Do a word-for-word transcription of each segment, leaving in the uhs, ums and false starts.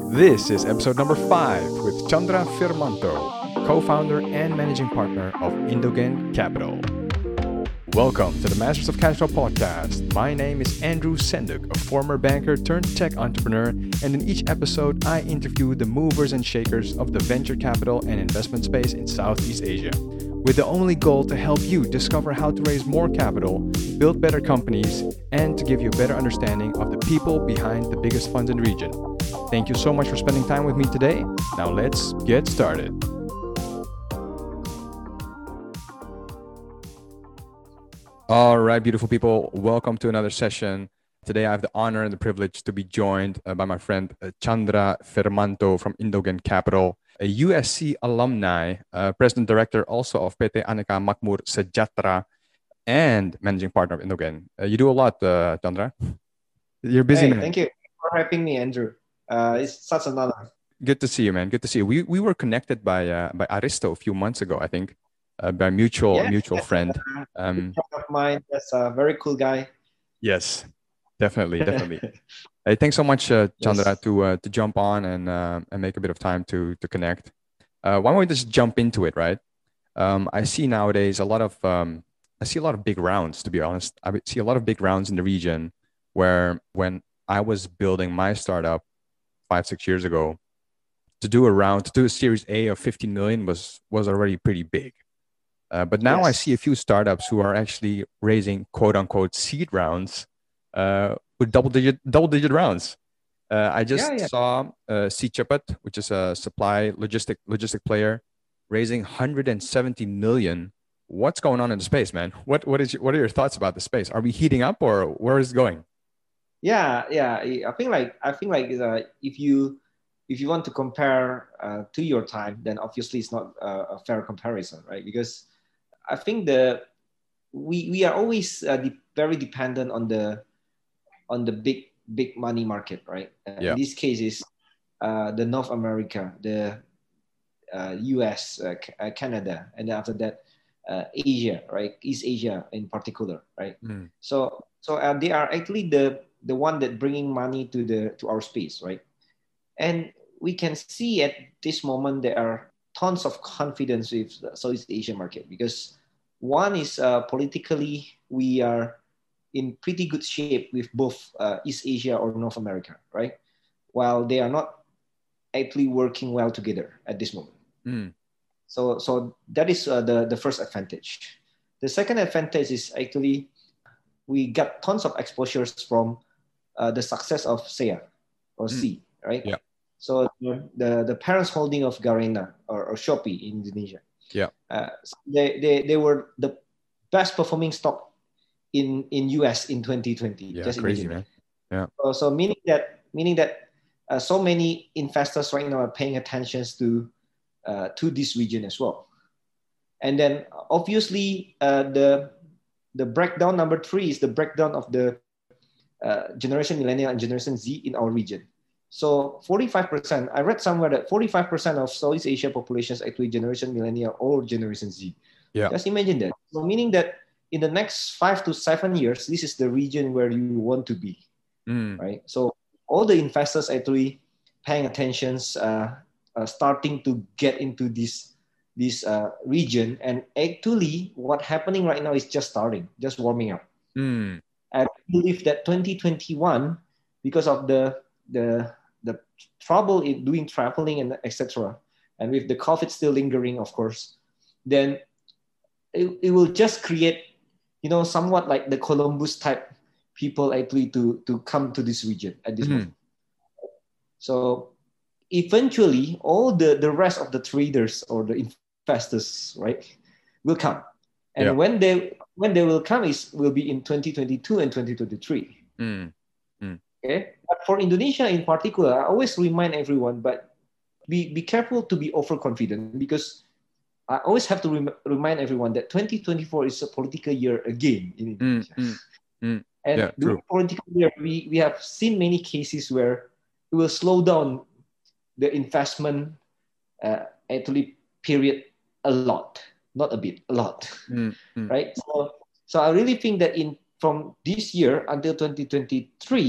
This is episode number five with Chandra Firmanto, co-founder and managing partner of Indogen Capital. Welcome to the Masters of Cash Flow podcast. My name is Andrew Senduk, a former banker turned tech entrepreneur, and in each episode, I interview the movers and shakers of the venture capital and investment space in Southeast Asia, with the only goal to help you discover how to raise more capital, build better companies, and to give you a better understanding of the people behind the biggest funds in the region. Thank you so much for spending time with me today. Now let's get started. All right, beautiful people, welcome to another session. Today I have the honor and the privilege to be joined uh, by my friend uh, Chandra Firmanto from Indogen Capital, a U S C alumni, uh, president director also of P T Aneka Makmur Sejahtera, and managing partner of Indogen. Uh, you do a lot, uh, Chandra. You're busy, Hey, man. thank you for having me, Andrew. Uh, it's such an honor. Good to see you, man. Good to see you. We we were connected by uh, by Aristo a few months ago, I think, uh, by mutual Yes, mutual that's friend. a good Um, friend of mine. That's a very cool guy. yes, definitely, definitely. Hey, thanks so much, uh, Chandra, Yes. to uh, to jump on and uh, and make a bit of time to to connect. Uh, why don't we just jump into it, right? Um, I see nowadays a lot of um, I see a lot of big rounds. To be honest, I see a lot of big rounds in the region. Where when I was building my startup five six years ago, to do a round, to do a Series A of fifteen million was was already pretty big. Uh, but now I see a Yes. few startups who are actually raising quote unquote seed rounds uh, with double digit double digit rounds. Uh, I Yeah, just yeah. saw uh, Cechapat, which is a supply logistic logistic player, raising one hundred seventy million. What's going on in the space, man? What what is your, what are your thoughts about the space? Are we heating up or where is it going? Yeah, yeah. I think like I think like uh, if you if you want to compare uh, to your time, then obviously it's not a, a fair comparison, right? Because I think the we we are always uh, de- very dependent on the on the big big money market, right? Uh, in Yeah. this case, is uh, the North America, the uh, U S, uh, uh, Canada, and then after that, uh, Asia, right? East Asia in particular, right? Mm. So, so uh, they are actually the the one that bringing money to the to our space, right? And we can see at this moment there are tons of confidence with the Southeast Asian market because one is uh, politically we are in pretty good shape with both uh, East Asia or North America, right? While they are not actually working well together at this moment. Mm. So, so that is uh, the, the first advantage. The second advantage is actually we got tons of exposures from uh, the success of S E A or Mm. C, right? Yeah. So the, the parents holding of Garena or, or Shopee in Indonesia, Yeah. uh, they, they, they were the best performing stock in, in U S in twenty twenty. Yeah. Just Crazy, imagine that. man. Yeah. So, so meaning that meaning that uh, so many investors right now are paying attention to uh, to this region as well. And then obviously uh, the the breakdown number three is the breakdown of the uh, generation millennial and generation Z in our region. So forty-five percent, I read somewhere that forty-five percent of Southeast Asia population is actually generation millennial or generation Z. Yeah. Just imagine that. So meaning that in the next five to seven years, this is the region where you want to be, Mm. right? So all the investors actually paying attention, uh, uh, starting to get into this this uh, region, and actually what happening right now is just starting, just warming up. Mm. I believe that twenty twenty-one, because of the the the trouble in doing traveling and et cetera, and with the COVID still lingering, of course, then it, it will just create, you know, somewhat like the Columbus type people actually to to come to this region at this Mm. moment. So eventually, all the the rest of the traders or the investors, right, will come, and Yeah. when they when they will come is will be in twenty twenty-two and twenty twenty-three. Mm. Mm. Okay, but for Indonesia in particular, I always remind everyone, but be be careful to be overconfident because I always have to rem- remind everyone that twenty twenty-four is a political year again in Mm. Indonesia. Mm. Mm. And Yeah. during True. political year, we, we have seen many cases where it will slow down the investment uh, actually period a lot, not a bit, a lot, Mm. Mm. right? So, so I really think that in from this year until twenty twenty-three,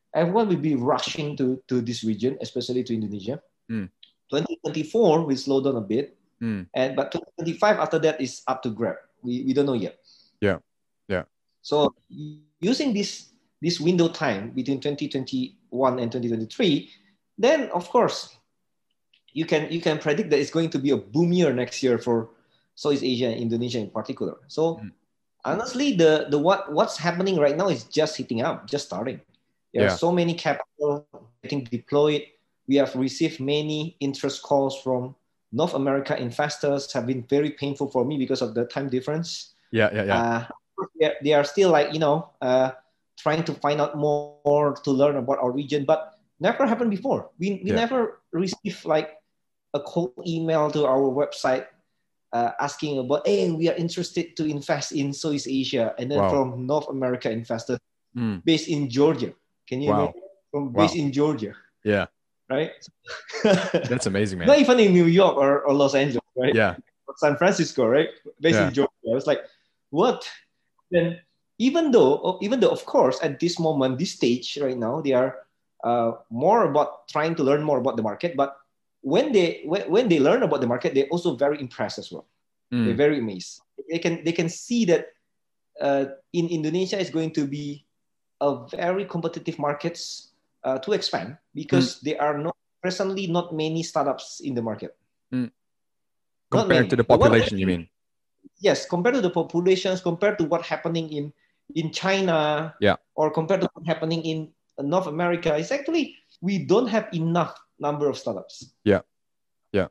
everyone will be rushing to, to this region, especially to Indonesia. Mm. twenty twenty-four will slow down a bit. Mm. And but twenty twenty-five after that is up to grab. We, we don't know yet. Yeah. Yeah. So using this this window time between twenty twenty-one and twenty twenty-three, then of course you can you can predict that it's going to be a boom year next year for Southeast Asia and Indonesia in particular. So mm. honestly, the the what what's happening right now is just hitting up, just starting. There yeah. are so many capital getting deployed. We have received many interest calls from North America investors. Have been very painful for me because of the time difference. Yeah, yeah, yeah. Uh, they are still like, you know, uh, trying to find out more, more to learn about our region, but never happened before. We, we yeah. never received like a cold email to our website uh, asking about, hey, we are interested to invest in Southeast Asia. And then wow. from North America investors mm. based in Georgia. Can you wow. imagine? From based wow. in Georgia. Yeah. Right? That's amazing, man. Not even in New York or, or Los Angeles, right? Yeah. Or San Francisco, right? Based yeah. in Georgia. I was like, what? Then even though, even though, of course, at this moment, this stage right now, they are uh, more about trying to learn more about the market. But when they when, when they learn about the market, they're also very impressed as well. Mm. They're very amazed. They can they can see that uh, in Indonesia is going to be a very competitive markets uh, to expand because mm. there are not presently not many startups in the market. Mm. Compared to the population, you mean? Yes, compared to the populations, compared to what's happening in, in China, yeah. or compared to what's happening in North America, it's actually, we don't have enough number of startups. Yeah, yeah.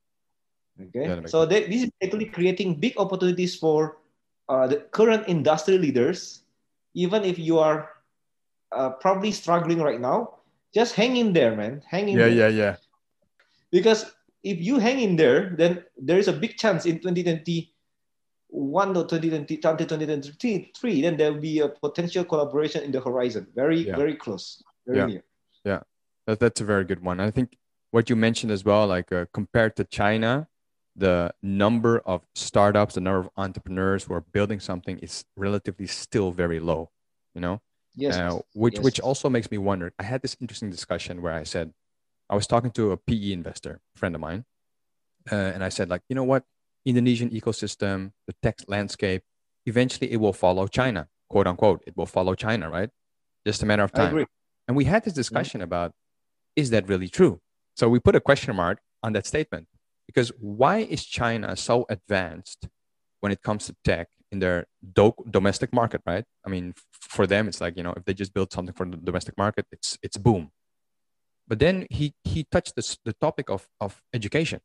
Okay, yeah, so they, this is actually creating big opportunities for uh, the current industry leaders. Even if you are uh, probably struggling right now, just hang in there, man. Hang in yeah, there. Yeah, yeah, yeah. Because if you hang in there, then there is a big chance in twenty twenty-one or twenty twenty, twenty twenty-three, then there will be a potential collaboration in the horizon. Very, yeah. very close, very yeah. near. Yeah, that, that's a very good one. I think what you mentioned as well, like uh, compared to China, the number of startups, the number of entrepreneurs who are building something is relatively still very low, you know? Yes. Uh, which, yes. which also makes me wonder. I had this interesting discussion where I said, I was talking to a P E investor, a friend of mine, uh, and I said, like, you know what? Indonesian ecosystem, the tech landscape, eventually it will follow China, quote unquote. It will follow China, right? Just a matter of time. I agree. And we had this discussion mm-hmm. about, is that really true? So we put a question mark on that statement because why is China so advanced when it comes to tech in their do- domestic market, right? I mean, f- for them, it's like, you know, if they just build something for the domestic market, it's it's boom. But then he he touched this, the topic of, of education.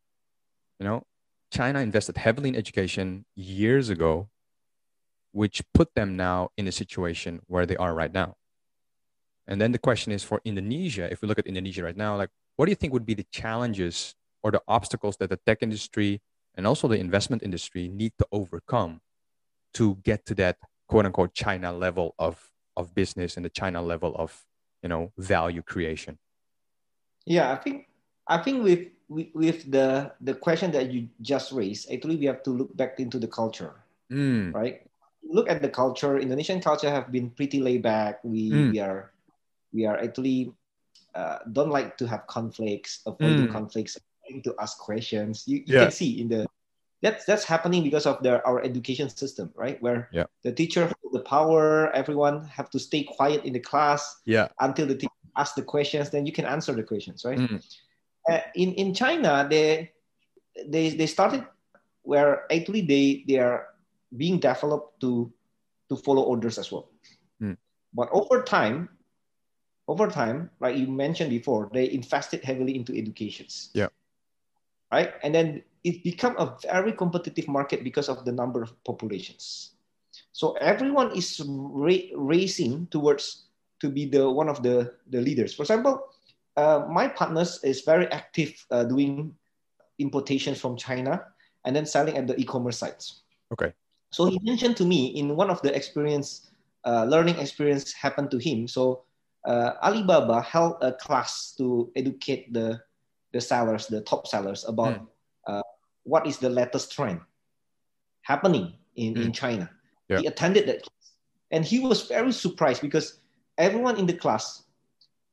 You know, China invested heavily in education years ago, which put them now in a situation where they are right now. And then the question is for Indonesia, if we look at Indonesia right now, like, what do you think would be the challenges or the obstacles that the tech industry and also the investment industry need to overcome to get to that quote unquote China level of, of business and the China level of, you know, value creation? Yeah, I think I think with with the the question that you just raised, actually we have to look back into the culture, mm. right? Look at the culture. Indonesian culture have been pretty laid back. We mm. we are we are actually uh, don't like to have conflicts, avoiding mm. conflicts, to ask questions. You, you yeah. can see in the that's that's happening because of the our education system, right? Where yeah. the teacher has the power, everyone have to stay quiet in the class yeah. until the teacher ask the questions, then you can answer the questions, right? Mm. Uh, in in China, they they they started where actually they they are being developed to to follow orders as well. Mm. But over time, over time, like you mentioned before, they invested heavily into educations. Yeah. Right, and then it become a very competitive market because of the number of populations. So everyone is ra- racing towards to be the one of the, the leaders. For example, uh, my partners is very active uh, doing importations from China and then selling at the e-commerce sites. Okay. So he mentioned to me in one of the experience, uh, learning experience happened to him. So uh, Alibaba held a class to educate the, the sellers, the top sellers about mm. uh, what is the latest trend happening in, mm. in China. Yeah. He attended that class and he was very surprised because everyone in the class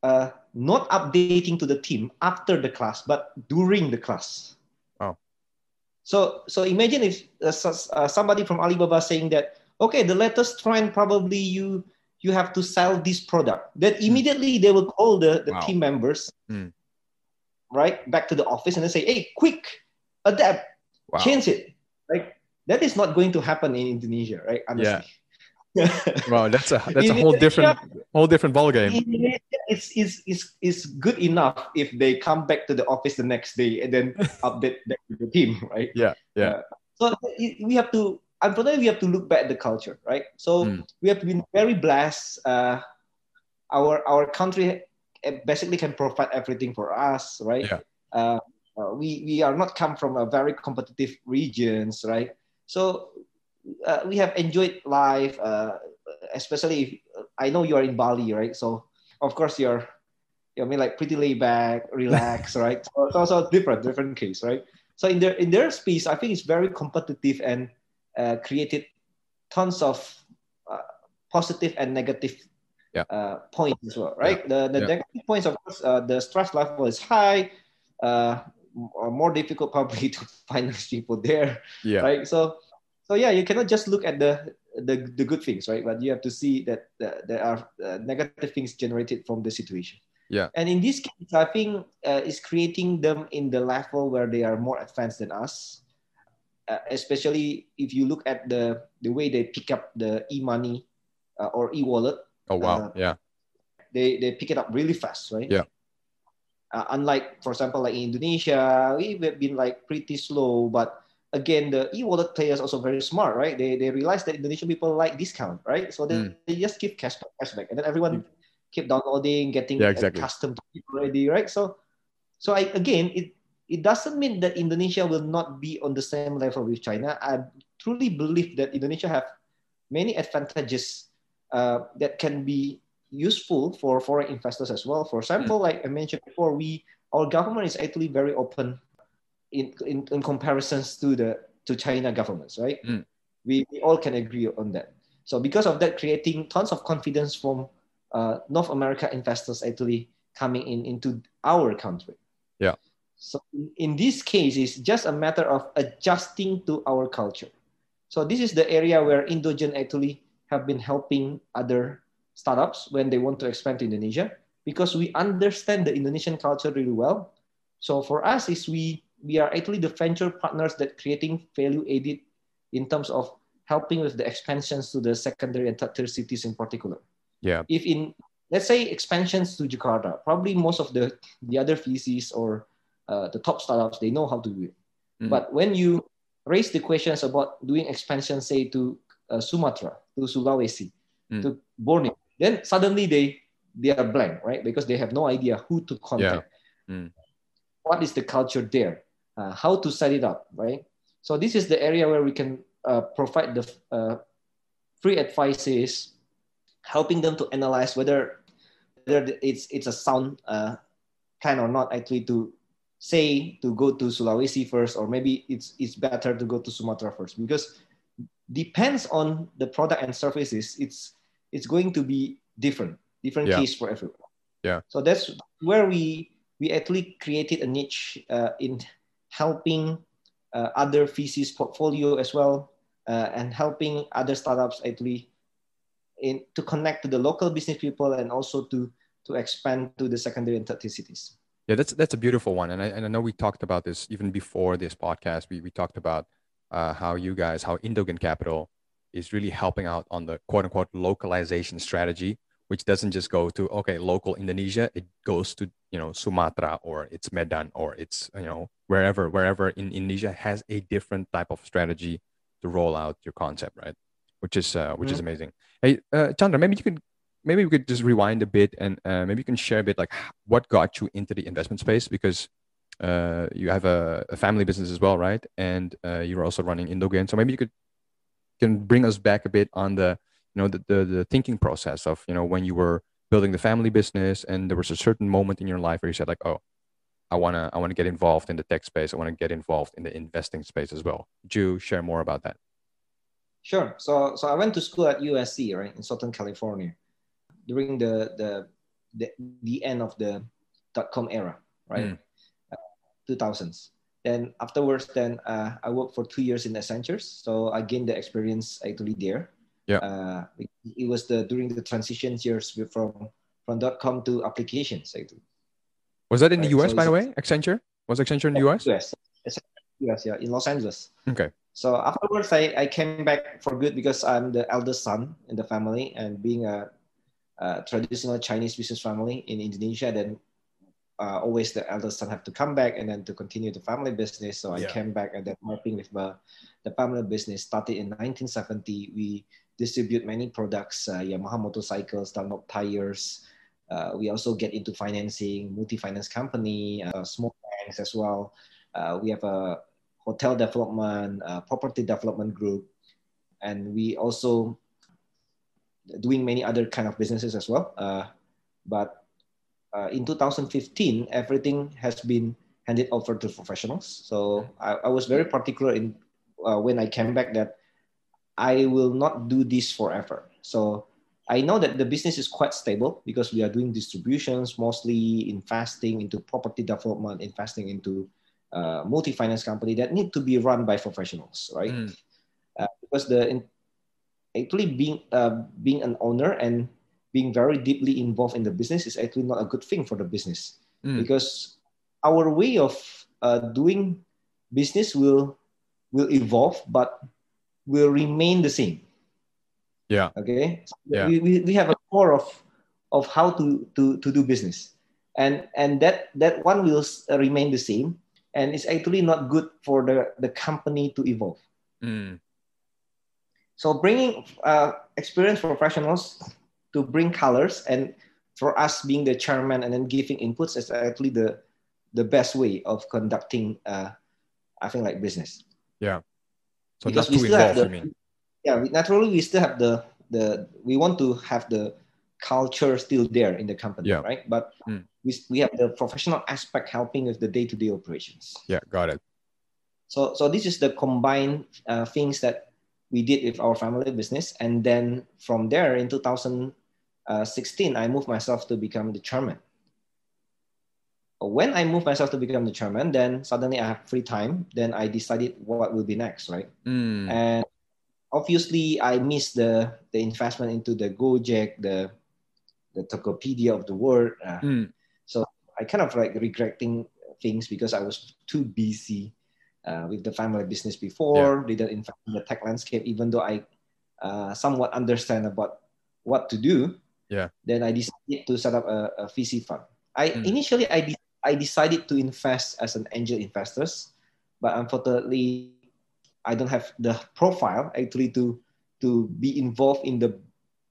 uh, not updating to the team after the class, but during the class. Oh. So, so imagine if uh, uh, somebody from Alibaba saying that, okay, the latest trend probably you you have to sell this product. Then immediately mm. they will call the, the wow. team members, mm. right, back to the office and then say, hey, quick, adapt, wow. change it. Like that is not going to happen in Indonesia, right? Honestly. Yeah. Wow, that's a that's a whole different whole different ballgame. It's, it's it's it's good enough if they come back to the office the next day and then update back to the team, right? Yeah, yeah. Uh, so we have to, unfortunately, we have to look back at the culture, right? So mm. we have been very blessed. Uh, our our country basically can provide everything for us, right? Yeah. Uh, uh, we we are not come from a very competitive regions, right? So uh, we have enjoyed life, uh, especially if I know you are in Bali, right? So of course you're, you I mean like pretty laid back, relaxed, right? So it's also different, different case, right? So in their in their space, I think it's very competitive and uh, created tons of uh, positive and negative yeah. uh, points as well, right? Yeah. The the yeah. negative points, of course, uh, the stress level is high. Uh, more difficult probably to find those people there, yeah. right? So, so yeah, you cannot just look at the the, the good things, right? But you have to see that uh, there are uh, negative things generated from the situation. Yeah. And in this case, I think uh, it's creating them in the level where they are more advanced than us, uh, especially if you look at the the way they pick up the e-money uh, or e-wallet. Oh wow! Uh, yeah. They they pick it up really fast, right? Yeah. Uh, unlike, for example, like in Indonesia, we've been like pretty slow, but again, the e-wallet players also very smart, right? They they realize that Indonesian people like discount, right? So they, mm. they just give cashback, cashback, and then everyone mm. keep downloading, getting yeah, exactly. accustomed to it already, right? So, so I again, it it doesn't mean that Indonesia will not be on the same level with China. I truly believe that Indonesia have many advantages uh, that can be useful for foreign investors as well. For example, mm. like I mentioned before, we our government is actually very open in in, in comparisons to the to China governments, right? Mm. We, we all can agree on that. So because of that, creating tons of confidence from uh, North America investors actually coming in into our country. Yeah. So in, in this case, it's just a matter of adjusting to our culture. So this is the area where Indogen actually have been helping other startups when they want to expand to Indonesia, because we understand the Indonesian culture really well. So for us, is we we are actually the venture partners that creating value added in terms of helping with the expansions to the secondary and third tier cities in particular. Yeah. If in, let's say, expansions to Jakarta, probably most of the the other V Cs or uh, the top startups, they know how to do it. Mm. But when you raise the questions about doing expansion, say to uh, Sumatra, to Sulawesi, mm. to Borneo, then suddenly they they are blank, right? Because they have no idea who to contact. Yeah. Mm. What is the culture there? Uh, how to set it up, right? So this is the area where we can uh, provide the uh, free advices, helping them to analyze whether whether it's it's a sound uh, plan or not. Actually, to say to go to Sulawesi first, or maybe it's it's better to go to Sumatra first, because depends on the product and services. It's it's going to be different, different yeah. case for everyone. Yeah. So that's where we we actually created a niche uh, in helping uh, other V Cs portfolio as well, uh, and helping other startups actually in to connect to the local business people and also to to expand to the secondary and third tier cities. Yeah, that's that's a beautiful one, and I and I know we talked about this even before this podcast. We we talked about uh, how you guys, how Indogen Capital is really helping out on the quote unquote localization strategy, which doesn't just go to, okay, local Indonesia, it goes to, you know, Sumatra, or it's Medan, or it's, you know, wherever, wherever in Indonesia has a different type of strategy to roll out your concept, right? Which is, uh, which mm-hmm. is amazing. Hey, uh, Chandra, maybe you could, maybe we could just rewind a bit and uh, maybe you can share a bit like what got you into the investment space, because uh, you have a, a family business as well, right? And uh, you're also running Indogen. So maybe you could, can bring us back a bit on the, you know, the, the the thinking process of, you know, when you were building the family business and there was a certain moment in your life where you said like, oh, I want to I want to get involved in the tech space. I want to get involved in the investing space as well. Could you share more about that? Sure. So so I went to school at U S C, right, in Southern California. During the the the, the end of the dot-com era, right? Mm. Uh, two thousands. Then afterwards, then uh, I worked for two years in Accenture. So I gained the experience actually there. Yeah. Uh, it, it was the during the transition years from from dot-com to applications actually. Was that in the Right. U S, So by it's the way? Accenture? Was Accenture in the U S? U S. U S, yeah, in Los Angeles. Okay. So afterwards, I, I came back for good because I'm the eldest son in the family, and being a, a traditional Chinese business family in Indonesia, then uh, always the eldest son have to come back and then to continue the family business. So I Yeah. came back and then helping with the, the family business. Started in nineteen seventy. We distribute many products, uh, Yamaha motorcycles, Dunlop tires. Uh, we also get into financing, multi-finance company, uh, small banks as well. Uh, we have a hotel development, uh, property development group, and we also doing many other kind of businesses as well. Uh, but uh, in two thousand fifteen, everything has been handed over to professionals. So I, I was very particular in uh, when I came back that I will not do this forever. So I know that the business is quite stable because we are doing distributions, mostly investing into property development, investing into uh, multi-finance company that need to be run by professionals, right? Mm. Uh, because the in, actually being uh, being an owner and being very deeply involved in the business is actually not a good thing for the business, Mm. because our way of uh, doing business will will evolve, but will remain the same. Yeah. Okay. So Yeah. we, we, we have a core of of how to, to, to do business. And and that that one will remain the same. And it's actually not good for the, the company to evolve. Mm. So bringing uh, experienced professionals to bring colors, and for us being the chairman and then giving inputs is actually the the best way of conducting uh, I think like business. Yeah. So Because not we too still have involved, the you mean? yeah, we, naturally we still have the the we want to have the culture still there in the company, Yeah. right? But Mm. we, we have the professional aspect helping with the day-to-day operations. Yeah, got it. So so this is the combined uh, things that we did with our family business, and then from there in two thousand sixteen, I moved myself to become the chairman. When I moved myself to become the chairman, then suddenly I have free time. Then I decided what will be next, right? Mm. And obviously, I missed the the investment into the Gojek, the the Tokopedia of the world. Uh, Mm. So I kind of like regretting things because I was too busy uh, with the family business before. Yeah. Didn't invest in the tech landscape, even though I uh, somewhat understand about what to do. Yeah. Then I decided to set up a, a V C fund. I Mm. initially I de- I decided to invest as an angel investors, but unfortunately I don't have the profile actually to to be involved in the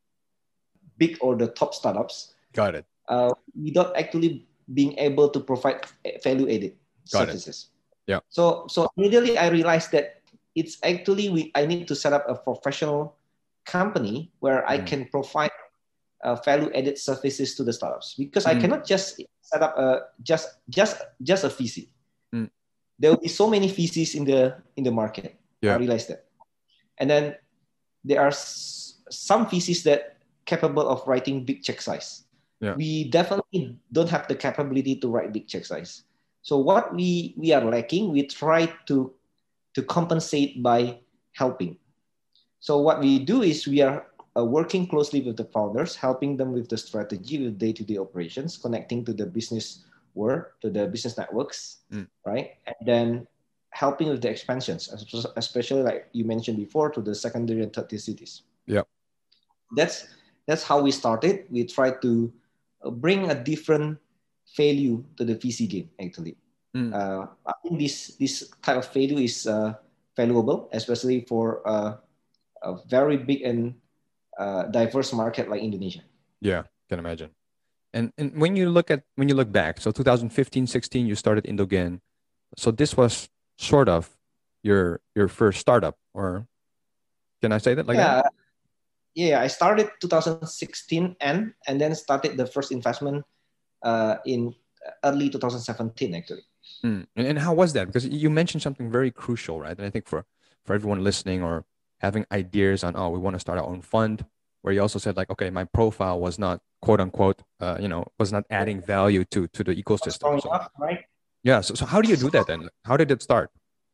big or the top startups. Got it. Uh, without actually being able to provide value added Got it. services. Yeah. So so immediately I realized that it's actually we I need to set up a professional company where I Mm. can provide uh, value added services to the startups, because I Mm. cannot just set up a just just just a V C. Mm. There will be so many V Cs in the in the market. Yeah. I realized that, and then there are s- some V Cs that capable of writing big check size. Yeah. We definitely don't have the capability to write big check size. So what we we are lacking, we try to to compensate by helping. So what we do is we are uh, working closely with the founders, helping them with the strategy, with day-to-day operations, connecting to the business world, to the business networks, Mm. right? And then helping with the expansions, especially like you mentioned before, to the secondary and third tier cities. Yeah. That's that's how we started. We tried to bring a different value to the V C game, actually. Mm. Uh, I think this this type of value is uh, valuable, especially for uh, a very big and uh, diverse market like Indonesia. Yeah, can imagine. And and when you look at when you look back, so twenty fifteen, sixteen, you started Indogen. So this was sort of your your first startup, or can I say that like yeah, that? yeah. I started twenty sixteen and and then started the first investment uh, in early twenty seventeen actually. Mm. And, and how was that? Because you mentioned something very crucial, right? And I think for for everyone listening or having ideas on, oh, we want to start our own fund, where you also said like, okay, my profile was not quote unquote, uh, you know, was not adding value to to the Not ecosystem. strong So enough, right? yeah, so so how do you do that then? How did it start?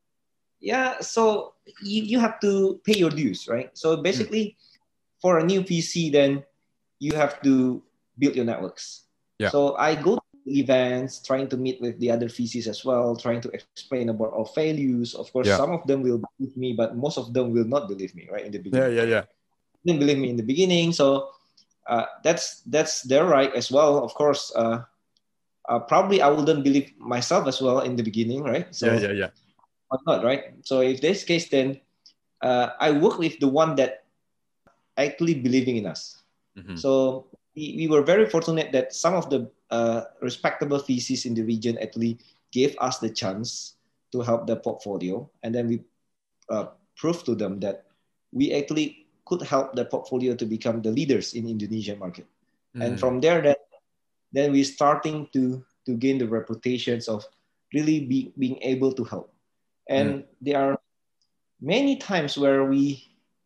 Yeah, so you, you have to pay your dues, right? So Mm. basically, for a new V C, then you have to build your networks. Yeah. So I go to events, trying to meet with the other V Cs as well, trying to explain about our values. Of course, Yeah. some of them will believe me, but most of them will not believe me, right? In the Yeah. beginning, Yeah. Yeah. didn't believe me in the beginning, so uh, that's that's their right as well. Of course, uh, uh, probably I wouldn't believe myself as well in the beginning, right? Yeah. So Yeah. Yeah. why not, right? So if this case, then uh, I work with the one that actually believing in us. Mm-hmm. So we, we were very fortunate that some of the uh, respectable V Cs in the region actually gave us the chance to help the portfolio, and then we uh, proved to them that we actually could help the portfolio to become the leaders in Indonesian market. And Mm. from there, then then we're starting to to gain the reputations of really be, being able to help. Mm. And there are many times where we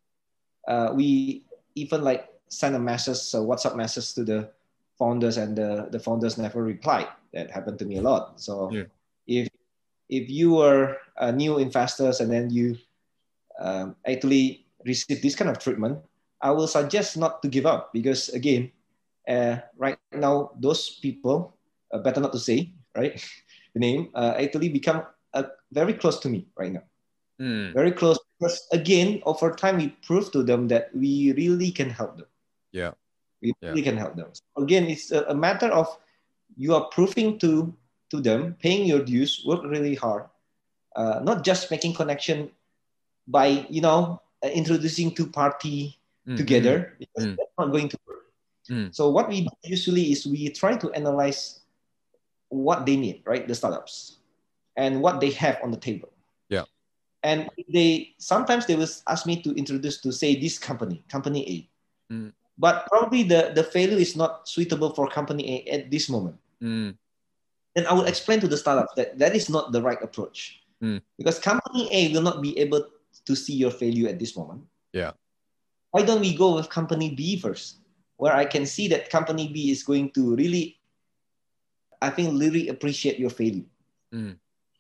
uh, we even like send a message, a WhatsApp message to the founders, and the, the founders never replied. That happened to me a lot. So Yeah. if if you were a new investors and then you um, actually receive this kind of treatment, I will suggest not to give up, because again, uh, right now those people, uh, better not to say, right, the name, uh, actually become uh, very close to me right now. Mm. Very close, because again, over time we prove to them that we really can help them. Yeah. We Yeah. really can help them. So again, it's a, a matter of you are proving to to them, paying your dues, work really hard, uh, not just making connection by you know uh, introducing two party Mm. Mm. together, because Mm. that's not going to work. Mm. So what we do usually is we try to analyze what they need, right? The startups and what they have on the table. Yeah. And they sometimes they will ask me to introduce to say this company, company A. Mm. But probably the, the value is not suitable for company A at this moment. Mm. Then I will explain to the startups that that is not the right approach. Mm. Because company A will not be able to see your value at this moment. Yeah. Why don't we go with company B first, where I can see that company B is going to really, I think, really appreciate your value. Mm.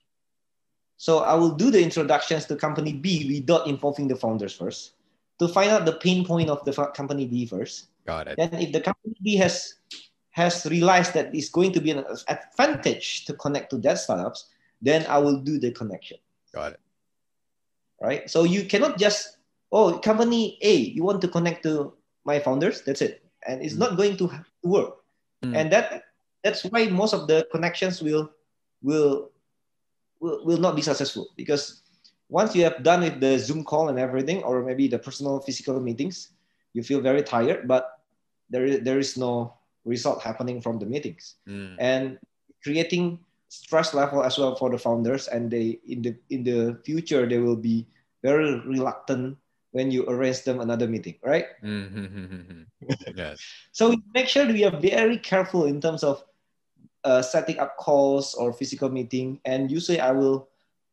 So I will do the introductions to company B without involving the founders first, to find out the pain point of the company B first. Got it. Then if the company B has has realized that it's going to be an advantage to connect to that startups, then I will do the connection. Got it. Right? So you cannot just, oh, company A, you want to connect to my founders, that's it. And it's Mm. not going to work. Mm. And that that's why most of the connections will will will, will not be successful, because once you have done with the Zoom call and everything, or maybe the personal physical meetings, you feel very tired, but there is, there is no result happening from the meetings. Mm. And creating stress level as well for the founders, and they in the in the future they will be very reluctant when you arrange them another meeting, right? Mm-hmm. Yes. So we make sure we are very careful in terms of uh, setting up calls or physical meeting. And usually I will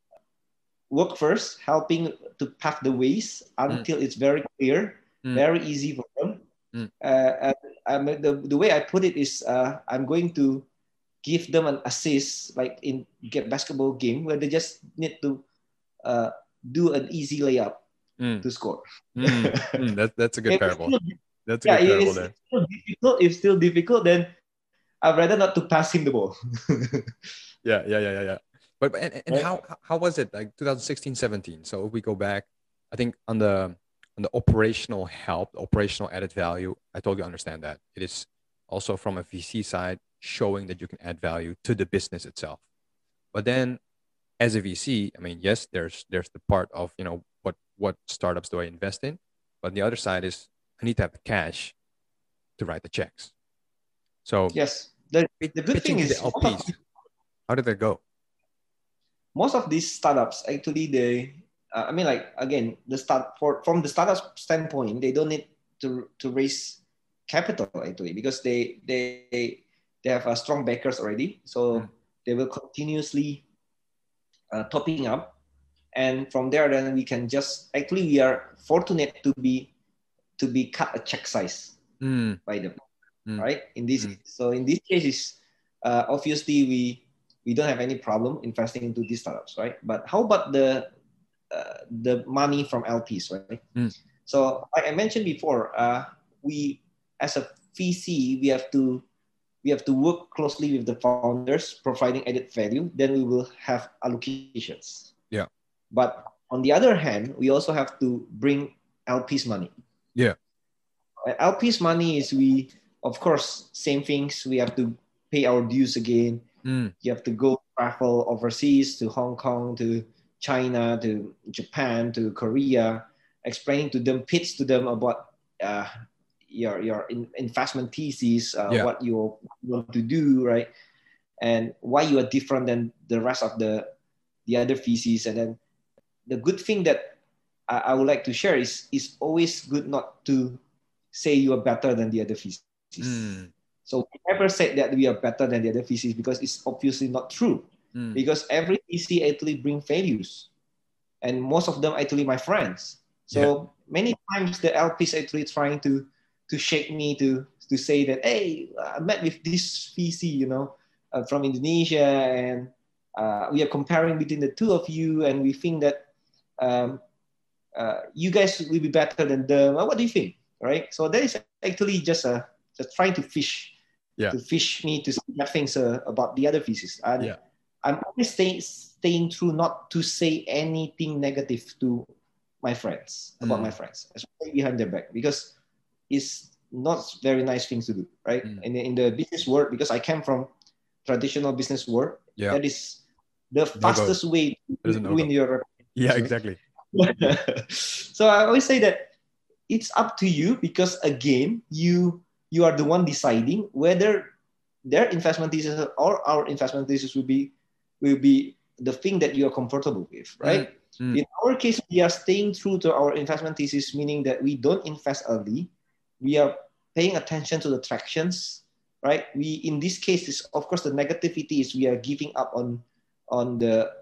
work first, helping to path the ways until mm. it's very clear, mm. very easy for them. Mm. Uh, and the, the way I put it is uh, I'm going to give them an assist, like in get basketball game, where they just need to uh, do an easy layup mm. to score. Mm. Mm. That, that's a good parable. Still, that's a yeah, good parable it's, there. It's still difficult. If still difficult, then I'd rather not to pass him the ball. yeah, yeah, yeah, yeah, yeah. But and, and right. how how was it like twenty sixteen, seventeen? So if we go back, I think on the on the operational help, operational added value, I totally understand that. It is also from a V C side showing that you can add value to the business itself. But then as a V C, I mean, yes, there's there's the part of, you know, what what startups do I invest in? But the other side is I need to have the cash to write the checks. So yes, the, the good thing is the L Ps. How did that go? Most of these startups actually they uh, I mean, like, again, the start for from the startup standpoint, they don't need to to raise capital actually, because they they they have a strong backers already, so mm. they will continuously uh, topping up, and from there then we can just actually we are fortunate to be to be cut a check size mm. by them. mm. right? In this, mm. so in this case, is uh, obviously we we don't have any problem investing into these startups, right? But how about the uh, the money from L Ps, right? Mm. So like I mentioned before, uh, we as a V C we have to we have to work closely with the founders, providing added value. Then we will have allocations. Yeah. But on the other hand, we also have to bring L Ps money. Yeah. L Ps money is we, of course, same things. We have to pay our dues again. Mm. You have to go travel overseas to Hong Kong, to China, to Japan, to Korea, explaining to them, pitch to them about uh, your your in, investment thesis, uh, yeah. what you want to do, right, and why you are different than the rest of the the other V Cs. And then the good thing that I, I would like to share is is always good not to say you are better than the other V Cs. Mm. So we never said that we are better than the other V Cs because it's obviously not true. Mm. Because every V C actually brings values, and most of them actually my friends. So yeah. many times the L Ps actually trying to to shake me to to say that, hey, I met with this V C, you know, uh, from Indonesia, and uh, we are comparing between the two of you, and we think that um, uh, you guys will be better than them. What do you think, right? So that is actually just a just trying to fish, yeah. to fish me to say bad things uh, about the other V Cs. And yeah. I'm always staying staying true not to say anything negative to my friends about mm. my friends, especially behind their back, because it's not very nice things to do, right? Mm. In, the, in the business world, because I came from traditional business world, yeah. that is the fastest no way to ruin no your yeah, exactly. So I always say that it's up to you, because again, you you are the one deciding whether their investment thesis or our investment thesis will be will be the thing that you are comfortable with, right? Mm. In our case, we are staying true to our investment thesis, meaning that we don't invest early. We are paying attention to the tractions, right? We, in this case, is of course the negativity is we are giving up on, on the,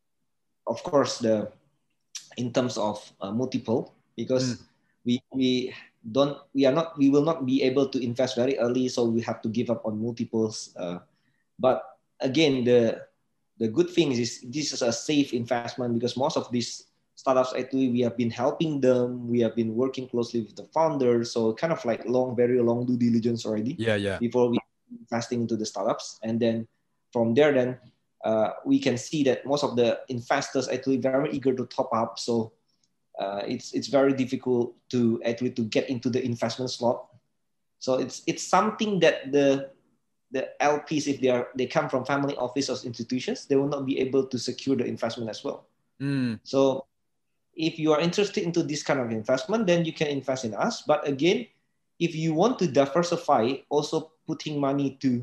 of course, the, in terms of uh, multiple, because mm. we we don't, we are not, we will not be able to invest very early, so we have to give up on multiples. Uh, but again, the the good thing is this is a safe investment, because most of these startups, actually, we have been helping them. We have been working closely with the founders. So kind of like long, very long due diligence already. Yeah, yeah. Before we investing into the startups. And then from there, then uh, we can see that most of the investors actually very eager to top up. So uh, it's it's very difficult to actually to get into the investment slot. So it's it's something that the the L Ps, if they are they come from family office or institutions, they will not be able to secure the investment as well. Mm. So if you are interested into this kind of investment, then you can invest in us. But again, if you want to diversify, also putting money to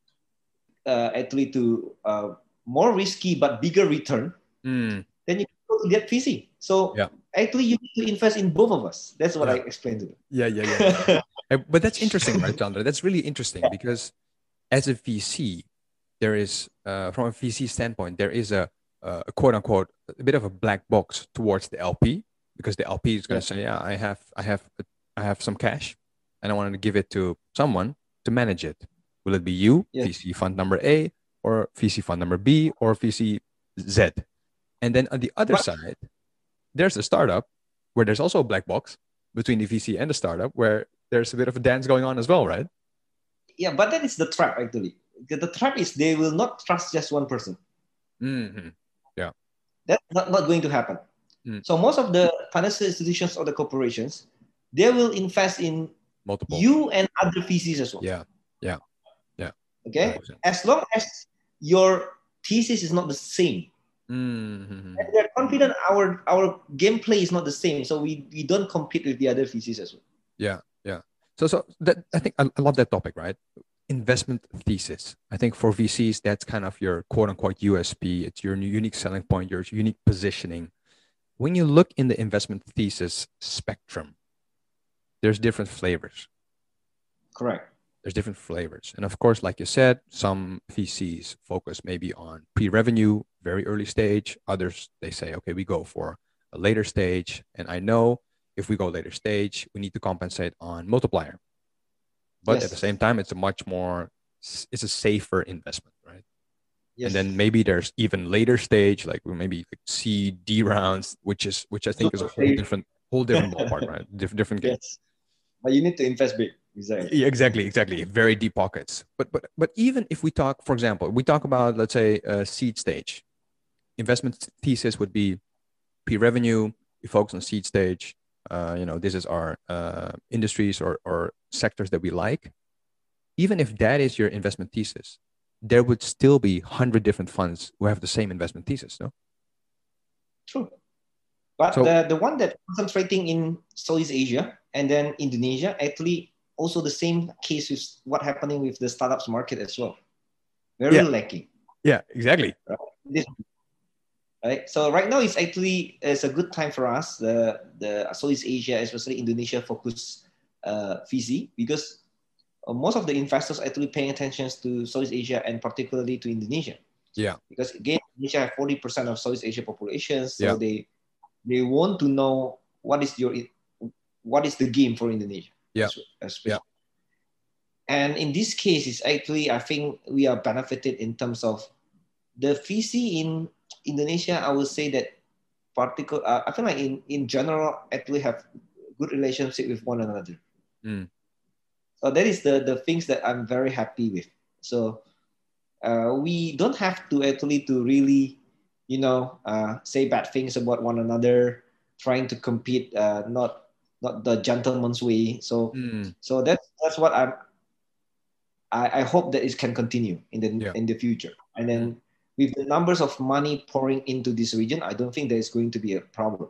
uh, actually to uh, more risky but bigger return, mm. then you can go to that V C. So yeah. actually, you need to invest in both of us. That's what yeah. I explained to them. Yeah, yeah, yeah. But that's interesting, right, Chandra? That's really interesting, because as a V C, there is, uh, from a V C standpoint, there is a, a quote unquote, a bit of a black box towards the L P, because the L P is going to yeah. say, yeah, I have, I have, I have some cash, and I wanted to give it to someone to manage it. Will it be you, yeah. V C fund number A, or V C fund number B, or V C Z? And then on the other what? side, there's a startup where there's also a black box between the V C and the startup, where there's a bit of a dance going on as well, right? Yeah, but that is the trap, actually. The trap is they will not trust just one person. Mm-hmm. Yeah. That's not, not going to happen. Mm. So most of the financial institutions or the corporations, they will invest in multiple you and other V Cs as well. Yeah, yeah, yeah. Okay? one hundred percent. As long as your thesis is not the same. Mm-hmm. And we're confident our, our gameplay is not the same. So we, we don't compete with the other V Cs as well. Yeah, yeah. So, so that I think I, I love that topic, right? Investment thesis. I think for V Cs, that's kind of your quote unquote U S P. It's your unique selling point, your unique positioning. When you look in the investment thesis spectrum, there's different flavors. Correct. There's different flavors. And of course, like you said, some V Cs focus maybe on pre-revenue, very early stage. Others, they say, okay, we go for a later stage. And I know if we go later stage, we need to compensate on multiplier. but at the Yes. same time, it's a much more, s- it's a safer investment, right? And then Yes. maybe there's even later stage, like maybe like C, D rounds, which is which I think is a Super whole safe. different whole different ballpark, right? Different different game. Yes. But you need to invest big. Exactly. Yeah, exactly, exactly. Very deep pockets. But but but even if we talk, for example, we talk about, let's say, a seed stage, investment thesis would be pre-revenue. We focus on seed stage. Uh, you know, this is our uh, industries or or sectors that we like. Even if that is your investment thesis, there would still be hundred different funds who have the same investment thesis. No, True. But so the, the one that concentrating in Southeast Asia and then Indonesia, actually also the same case with what happening with the startups market as well. Very yeah, lacking. yeah, exactly. Right? This, right? So right now it's actually it's a good time for us, the the Southeast Asia, especially Indonesia focused uh, V C, because uh, most of the investors are actually paying attention to Southeast Asia and particularly to Indonesia. Yeah, Because again, Indonesia have forty percent of Southeast Asia population, so yeah, they they want to know what is your what is the game for Indonesia, yeah, yeah. especially. And in this case, it's actually I think we are benefited in terms of the V C in Indonesia. I would say that particular. Uh, I feel like in in general actually have good relationship with one another. Mm. So that is the the things that I'm very happy with. So uh, we don't have to actually to really, you know, uh, say bad things about one another, trying to compete, uh, not not the gentleman's way. So Mm. so that's that's what I'm. I, I hope that it can continue in the Yeah. in the future. And Mm. then with the numbers of money pouring into this region, I don't think there is going to be a problem.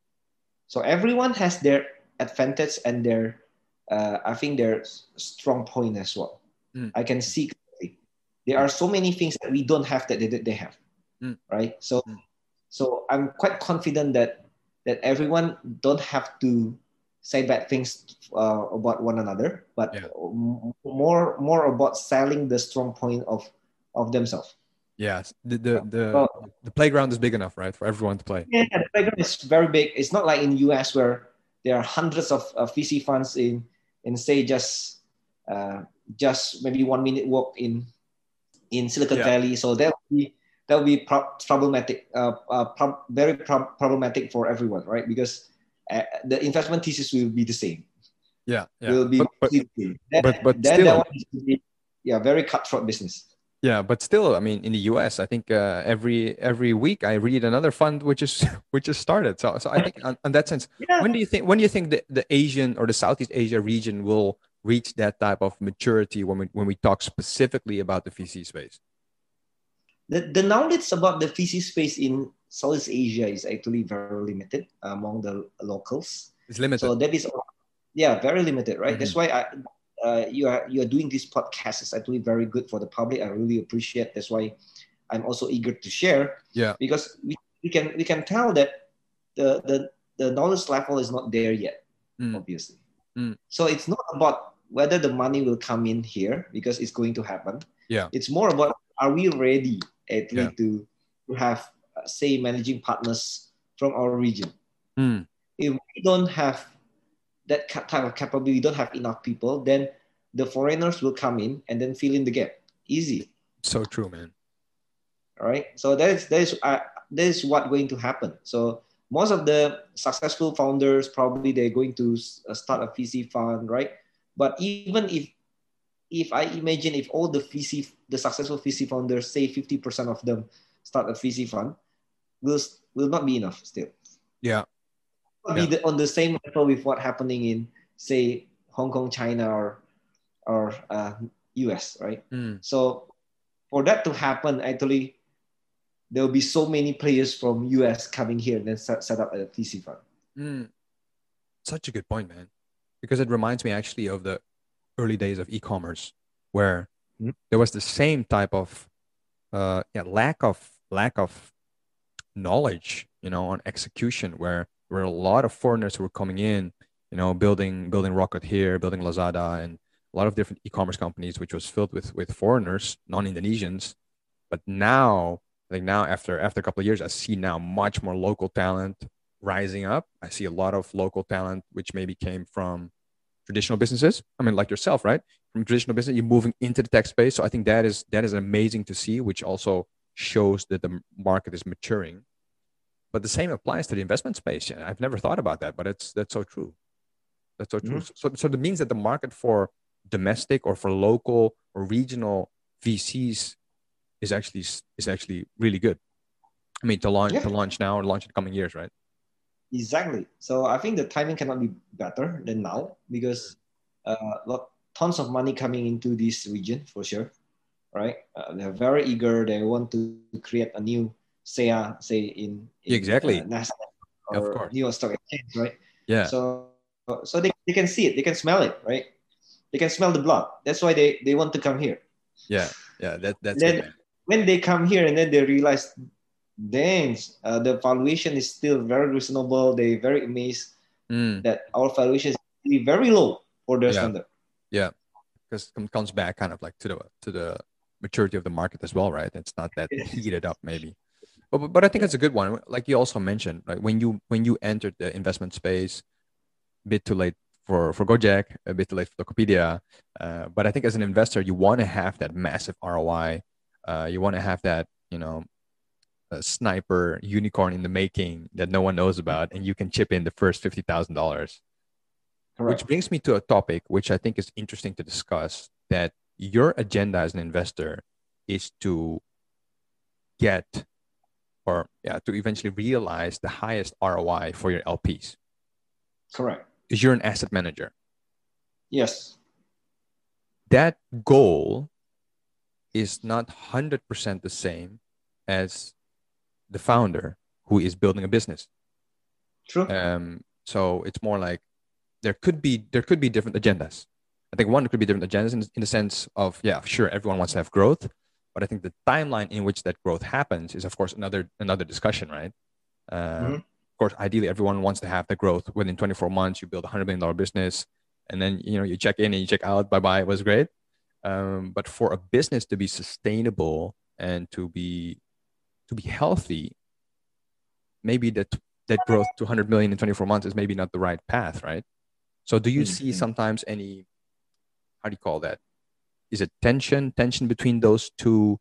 So everyone has their advantage and their, uh, I think their strong point as well. Mm. I can see clearly. There Mm. are so many things that we don't have that they, that they have, Mm. right? So, Mm. so I'm quite confident that that everyone don't have to say bad things uh, about one another, but Yeah. more more about selling the strong point of of themselves. Yes. The, the the So the playground is big enough, right, for everyone to play. yeah, the playground is very big. It's not like in U S where there are hundreds of uh, V C funds in in say just uh, just maybe one minute walk in in Silicon Yeah. Valley. So that will be that will be pro- problematic, uh, uh, pro- very pro- problematic for everyone, right? Because uh, the investment thesis will be the same, Yeah. Yeah. will be But but mostly the same. Then, but but then that still, one is really, yeah, very cutthroat business. yeah. But still, I mean, in the U S, I think uh, every every week I read another fund which is which is started. So so I think on, on that sense, Yeah, when do you think when do you think the, the Asian or the Southeast Asia region will reach that type of maturity when we when we talk specifically about the V C space? the, the knowledge about the V C space in Southeast Asia is actually very limited among the locals. It's limited. So that is, yeah, very limited, right? Mm-hmm. That's why I, uh, you are you are doing this podcast is actually very good for the public. I really appreciate. That's why I'm also eager to share Yeah. because we, we can we can tell that the the the knowledge level is not there yet, Mm. obviously. Mm. So it's not about whether the money will come in here because it's going to happen. Yeah. It's more about are we ready Yeah. actually to, to have, uh, say, managing partners from our region. Mm. If we don't have that type of capability, we don't have enough people, then the foreigners will come in and then fill in the gap. Easy. So true, man. All right. So that is that is uh, that is what going to happen. So most of the successful founders probably they're going to uh, start a V C fund, right? But even if if I imagine if all the V C the successful V C founders say fifty percent of them start a V C fund, will will not be enough still. Yeah. Will Yeah. be the, on the same level with what happening in say Hong Kong, China, or or uh, U S, right? Mm. So for that to happen, actually there will be so many players from U S coming here and then set, set up a V C fund. Mm. Such a good point, man. Because it reminds me actually of the early days of e-commerce, where mm-hmm. there was the same type of uh, yeah, lack of lack of knowledge, you know, on execution, where there were a lot of foreigners who were coming in, you know, building building Rocket here, building Lazada, and a lot of different e-commerce companies, which was filled with with foreigners, non-Indonesians. But now, like now, after after a couple of years, I see now much more local talent rising up. I see a lot of local talent, which maybe came from traditional businesses. I mean, like yourself, right? from traditional business, you're moving into the tech space. So I think that is that is amazing to see, which also shows that the market is maturing. But the same applies to the investment space. Yeah, I've never thought about that, but it's that's so true. That's so true. Mhm. So so that means that the market for domestic or for local or regional V Cs is actually is actually really good. I mean, to launch Yeah, to launch now or launch in the coming years, right? exactly. So I think the timing cannot be better than now because uh, lot, tons of money coming into this region for sure, right? Uh, they're very eager. They want to create a new S E A, say in Yeah, in uh, exactly. Nasdaq Of or course. New York Stock Exchange, right? Yeah. So so they, they can see it, they can smell it, right? They can smell the blood. That's why they, they want to come here. Yeah. Yeah. That And that's good, then man. when they come here and then they realize, dang, uh, the valuation is still very reasonable. They very amazed Mm, that our valuation is really very low for their yeah. standard. Yeah. Because it comes back kind of like to the to the maturity of the market as well, right? It's not that heated up, maybe. But but, but I think Yeah. it's a good one. Like you also mentioned, like when you when you entered the investment space, a bit too late for for Gojek, a bit too late for Tokopedia. Uh, but I think as an investor, you want to have that massive R O I. Uh, you want to have that, you know, a sniper unicorn in the making that no one knows about, and you can chip in the first fifty thousand dollars. Which Correct. brings me to a topic which I think is interesting to discuss. That your agenda as an investor is to get or yeah to eventually realize the highest R O I for your L Ps Correct. because you're an asset manager. Yes. That goal is not one hundred percent the same as the founder who is building a business. True. Um, so it's more like there could be there could be different agendas. I think one could be different agendas in, in the sense of yeah, sure, everyone wants to have growth, but I think the timeline in which that growth happens is of course another another discussion, right? Um, Mm-hmm. of course, ideally, everyone wants to have the growth within twenty-four months. You build a hundred million dollar business, and then you know you check in and you check out. Bye bye. It was great. Um, but for a business to be sustainable and to be to be healthy, maybe that that growth to one hundred million in twenty-four months is maybe not the right path, right? So, do you see Mm-hmm. sometimes any how do you call that? Is it tension tension between those two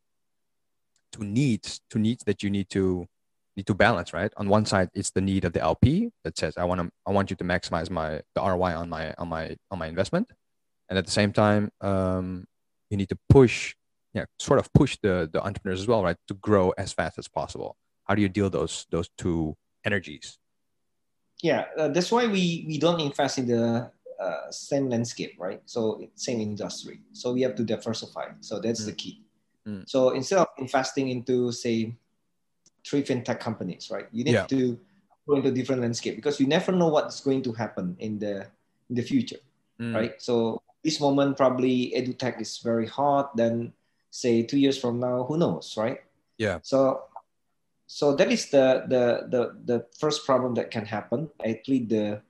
two needs two needs that you need to need to balance, right? On one side it's the need of the L P that says i want to I want you to maximize my the R O I on my on my on my investment, and at the same time um you need to push yeah sort of push the the entrepreneurs as well, right, to grow as fast as possible. How do you deal those those two energies? Yeah, uh, that's why we we don't invest in the uh, same landscape, right? So same industry. So we have to diversify. So that's Mm, the key. mm. So instead of investing into say three fintech companies, right? You need Yeah. to go into different landscape because you never know what's going to happen in the in the future, Mm, right? So this moment probably edutech is very hot. Then say two years from now, who knows, right? yeah. So so that is the the the, the first problem that can happen. Actually, the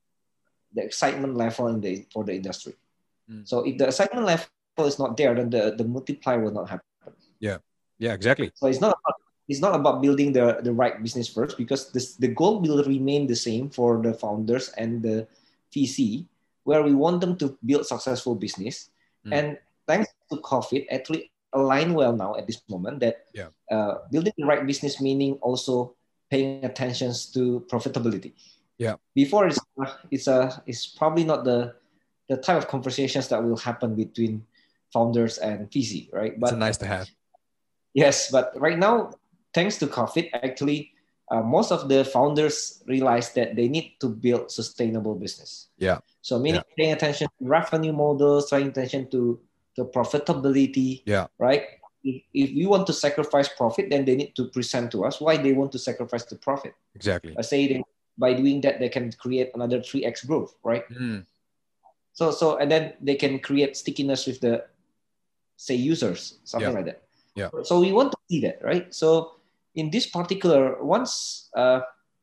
the excitement level in the for the industry. Mm, So if the excitement level is not there, then the, the multiplier will not happen. yeah. Yeah, exactly. So it's not about, it's not about building the, the right business first because this, the goal will remain the same for the founders and the V C, where we want them to build successful business. Mm, And thanks to COVID, actually align well now at this moment that yeah. uh, building the right business meaning also paying attention to profitability. Yeah. Before it's it's a it's probably not the the type of conversations that will happen between founders and V C, right? It's a But nice to have. yes, but right now, thanks to COVID, actually, uh, most of the founders realize that they need to build sustainable business. Yeah. So, meaning Yeah. paying attention to revenue models, paying attention to the profitability, Yeah. right? If, if we want to sacrifice profit, then they need to present to us why they want to sacrifice the profit. Exactly. I say they, by doing that, they can create another three x growth, right? Mm, So, so and then they can create stickiness with the say users, something yeah. like that. Yeah. So we want to see that, right? So in this particular, once uh,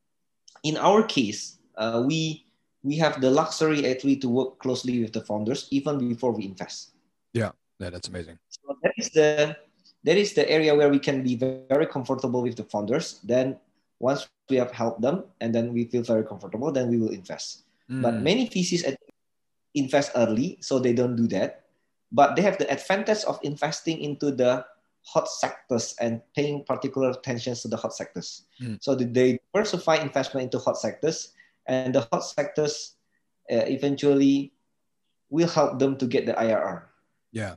in our case, uh, we we have the luxury actually to work closely with the founders even before we invest. Yeah. Yeah. That's amazing. So that is the that is the area where we can be very comfortable with the founders. Then once we have helped them and then we feel very comfortable, then we will invest. But Mm, many V Cs invest early, so they don't do that. but they have the advantage of investing into the hot sectors and paying particular attention to the hot sectors. Mm. So they diversify investment into hot sectors, and the hot sectors uh, eventually will help them to get the I R R. Yeah.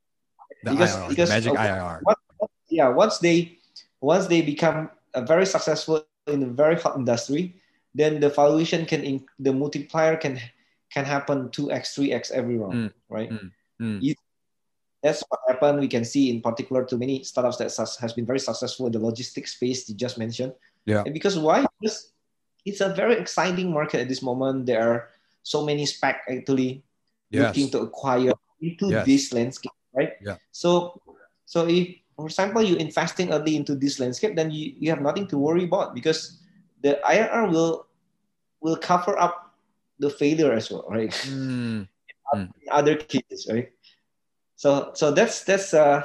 The because I R R, because the magic uh, I R R. what, yeah, once they once they become uh, very successful in a very hot industry, then the valuation can inc- the multiplier can can happen two x, three x every round, Mm. right? Mm. Mm. You, that's what happened. We can see in particular to many startups that sus- has been very successful in the logistics space you just mentioned. Yeah. And because why? Because it's a very exciting market at this moment. There are so many SPAC actually Yes. looking to acquire into Yes. this landscape, right? Yeah. So, so if, for example, you investing early into this landscape, then you, you have nothing to worry about because the I R R will will cover up the failure as well, right? Mm. Mm. In other cases, right? So, so that's that's uh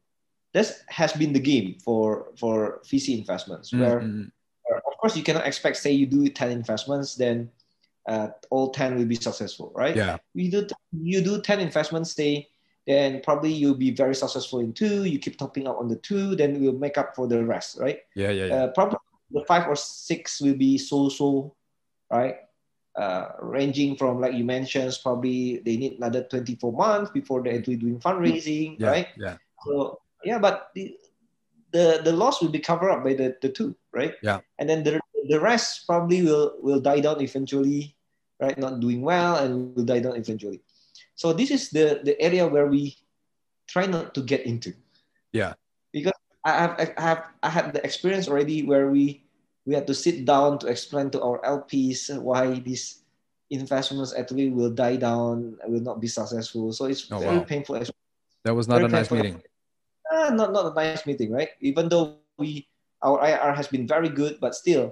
that has been the game for for V C investments, Mm. where, Mm. where of course you cannot expect, say you do ten investments, then uh, all ten will be successful, right? Yeah. You do you do ten investments, say, then probably you'll be very successful in two. You keep topping up on the two, then we'll make up for the rest, right? Yeah. Yeah. Yeah. Uh, probably the five or six will be so-so, right? Uh, ranging from, like you mentioned, probably they need another twenty-four months before they're actually doing fundraising, Yeah. right? Yeah. So yeah, but the, the the loss will be covered up by the, the two, right? Yeah. And then the the rest probably will will die down eventually, right? Not doing well and will die down eventually. So this is the the area where we try not to get into. Yeah. Because I have I have I had the experience already where we we had to sit down to explain to our L Ps why these investments actually will die down, will not be successful. So it's Oh, very wow. painful. That was not Very a nice painful. meeting. Uh, not not a nice meeting, right? Even though we our I R has been very good, but still,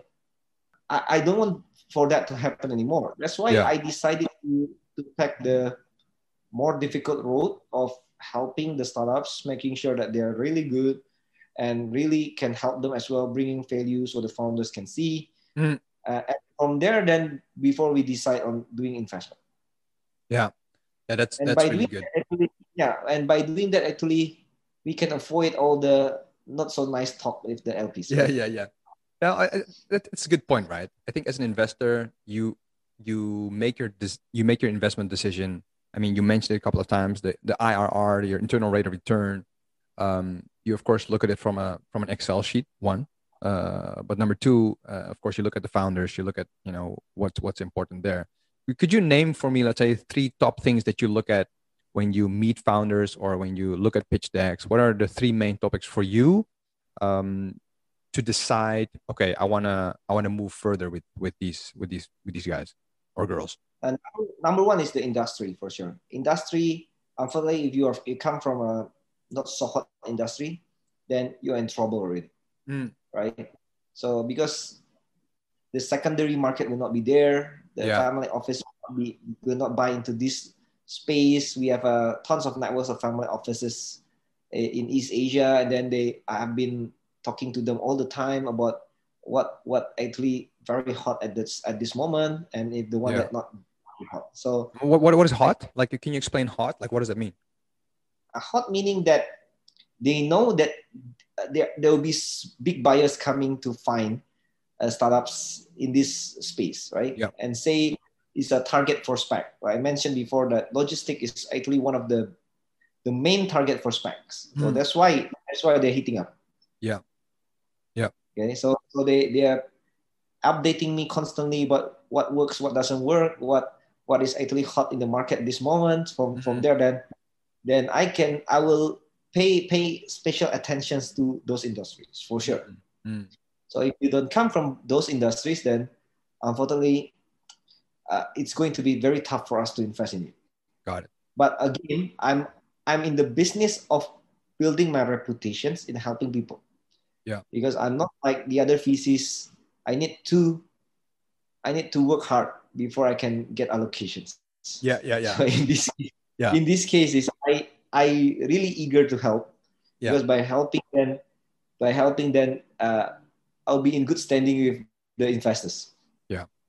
I, I don't want for that to happen anymore. That's why Yeah. I decided to, to take the more difficult road of helping the startups, making sure that they're really good and really can help them as well, bringing value so the founders can see. Mm. Uh, and from there, then before we decide on doing investment. Yeah. Yeah. That's And that's by really doing good. that, actually, yeah, and by doing that, actually, we can avoid all the not so nice talk with the L Ps. Yeah. Right? Yeah. Yeah. Yeah. I, I, that, it's a good point, right? I think as an investor, you you make your dis- you make your investment decision. I mean, you mentioned it a couple of times, the the I R R, your internal rate of return. Um, you of course look at it from a from an Excel sheet. One, uh, but number two, uh, of course, you look at the founders. You look at you know what's what's important there. Could you name for me, let's say, three top things that you look at when you meet founders or when you look at pitch decks? What are the three main topics for you um, to decide? Okay, I wanna I wanna move further with with these with these with these guys or girls. And number one is the industry for sure. Industry, unfortunately, if you are you come from a not so hot industry, then you're in trouble already, Mm. right? So because the secondary market will not be there, the Yeah. family office will not, be, will not buy into this space. We have uh, tons of networks of family offices in East Asia, and then they have been talking to them all the time about what what actually very hot at this at this moment, and if the one Yeah. that not hot. So What, what what is hot? Like, can you explain hot? Like, what does that mean? a hot meaning that they know that there, there will be big buyers coming to find uh, startups in this space, right? Yeah. And say it's a target for SPAC. Right? I mentioned before that logistic is actually one of the the main target for SPACs. So Mm. that's why that's why they're heating up. Yeah. Yeah. Okay. So so they they are updating me constantly about what works, what doesn't work, what what is actually hot in the market at this moment. From Mm. from there, then then I can I will pay pay special attentions to those industries for sure. Mm. So if you don't come from those industries, then unfortunately, uh, it's going to be very tough for us to invest in it. Got it. But again, I'm I'm in the business of building my reputations in helping people. Yeah. Because I'm not like the other V Cs. I need to I need to work hard before I can get allocations. Yeah. Yeah. Yeah. So in this Yeah. in this case, is I I really eager to help Yeah. because by helping them by helping them, uh, I'll be in good standing with the investors. Yeah.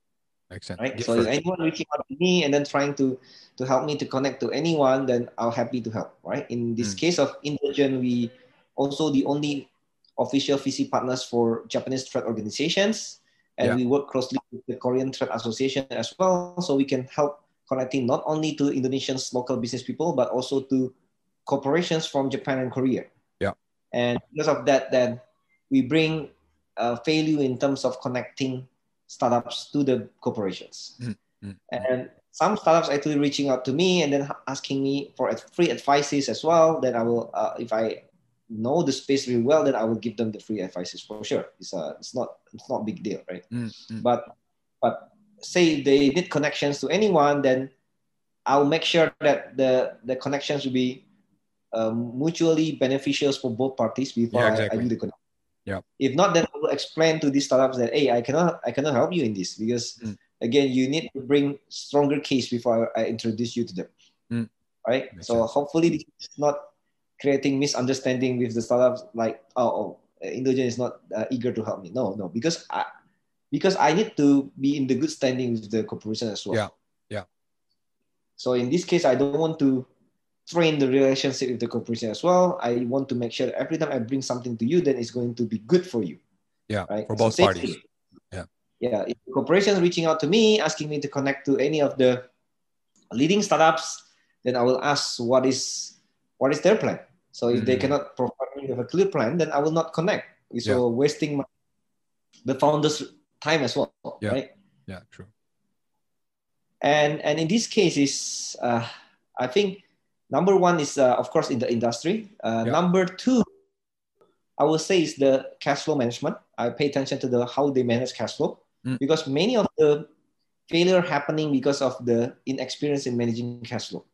Makes sense. Right. Give So if first. anyone reaching out to me and then trying to to help me to connect to anyone, then I'm happy to help. Right. In this Mm. case of Indogen, we also the only official V C partners for Japanese trade organizations, and Yeah. we work closely with the Korean Trade Association as well, so we can help connecting not only to Indonesians local business people but also to corporations from Japan and Korea. Yeah. And because of that, then we bring uh, value in terms of connecting startups to the corporations. Mm. Mm. And some startups actually reaching out to me and then asking me for free advices as well. Then I will, uh, if I know the space really well, then I will give them the free advices for sure. It's a, it's not, it's not a big deal, right? Mm. Mm. But, but say they need connections to anyone, then I'll make sure that the the connections will be um, mutually beneficial for both parties before Yeah, I, I exactly. do the connection. Yeah. If not, then I will explain to these startups that hey, I cannot I cannot help you in this because Mm. again, you need to bring stronger case before I, I introduce you to them. Mm. Right. Makes so sense. hopefully this is not creating misunderstanding with the startups like oh, oh Indogen is not uh, eager to help me. No, no, because I because I need to be in the good standing with the corporation as well. Yeah. Yeah. So in this case, I don't want to train the relationship with the corporation as well. I want to make sure that every time I bring something to you, then it's going to be good for you. Yeah. Right. For So both same parties. thing. Yeah. Yeah. If the corporation is reaching out to me, asking me to connect to any of the leading startups, then I will ask what is what is their plan. So if Mm. they cannot provide me with a clear plan, then I will not connect. So Yeah. wasting my, the founders' time as well. Yeah. Right. Yeah. True. And and in this case is uh, I think number one is uh, of course in the industry. Uh, Yeah. Number two, I will say is the cash flow management. I pay attention to the how they manage cash flow Mm. because many of the failure happening because of the inexperience in managing cash flow.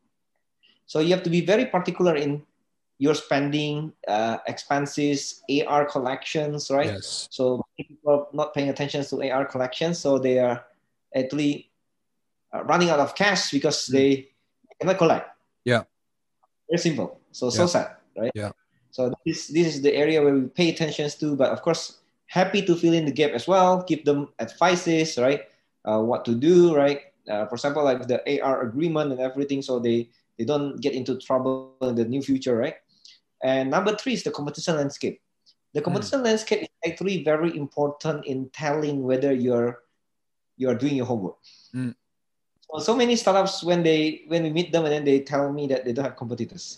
So you have to be very particular in your spending, uh, expenses, A R collections, right? Yes. So people are not paying attention to A R collections, so they are actually uh, running out of cash because Mm. they cannot collect. Yeah. Very simple. So so Yeah. sad, right? Yeah. So this this is the area where we pay attention to, but of course, happy to fill in the gap as well. Give them advices, right? Uh, what to do, right? Uh, for example, like the A R agreement and everything, so they they don't get into trouble in the near future, right? And number three is the competition landscape. The competition mm. landscape is actually very important in telling whether you're you're doing your homework. Mm. So, so many startups when they when we meet them and then they tell me that they don't have competitors.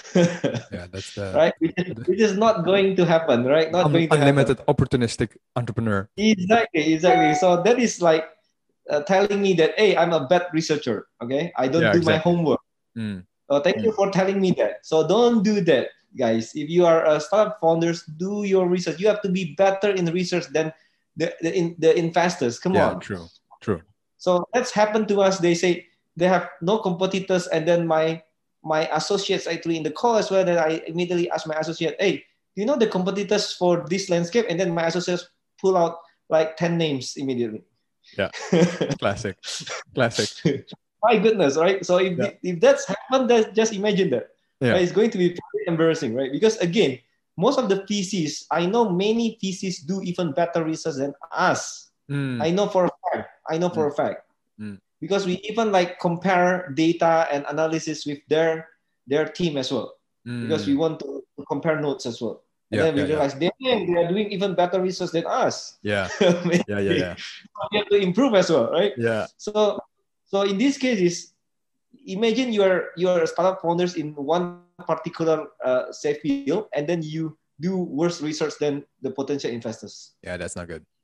Yeah, that's the right. Which is, which is not going to happen, right? Not un- going to unlimited happen. opportunistic entrepreneur. Exactly, exactly. So that is like uh, telling me that hey, I'm a bad researcher. Okay, I don't Yeah, do exactly. my homework. Mm. So thank mm. you for telling me that. So don't do that, guys. If you are a startup founders, do your research. You have to be better in research than the the, in, the investors. Come yeah, on. True. True. So that's happened to us. They say they have no competitors, and then my my associates actually in the call as well. That I immediately ask my associate, "Hey, do you know the competitors for this landscape?" And then my associates pull out like ten names immediately. Yeah, classic, classic. My goodness, right? So if Yeah. if that's happened, that just imagine that. Yeah. Right? It's going to be very embarrassing, right? Because again, most of the V Cs, I know many V Cs do even better research than us. Mm. I know for a fact. I know for mm. a fact. Mm. Because we even like compare data and analysis with their their team as well. Mm. Because we want to, to compare notes as well. And yeah, then we yeah, realize yeah. they, they are doing even better research than us. Yeah. yeah, yeah, yeah. We have to improve as well, right? Yeah. So so in this case is imagine you are you are startup founders in one particular uh, safe field, and then you do worse research than the potential investors. Yeah, that's not good.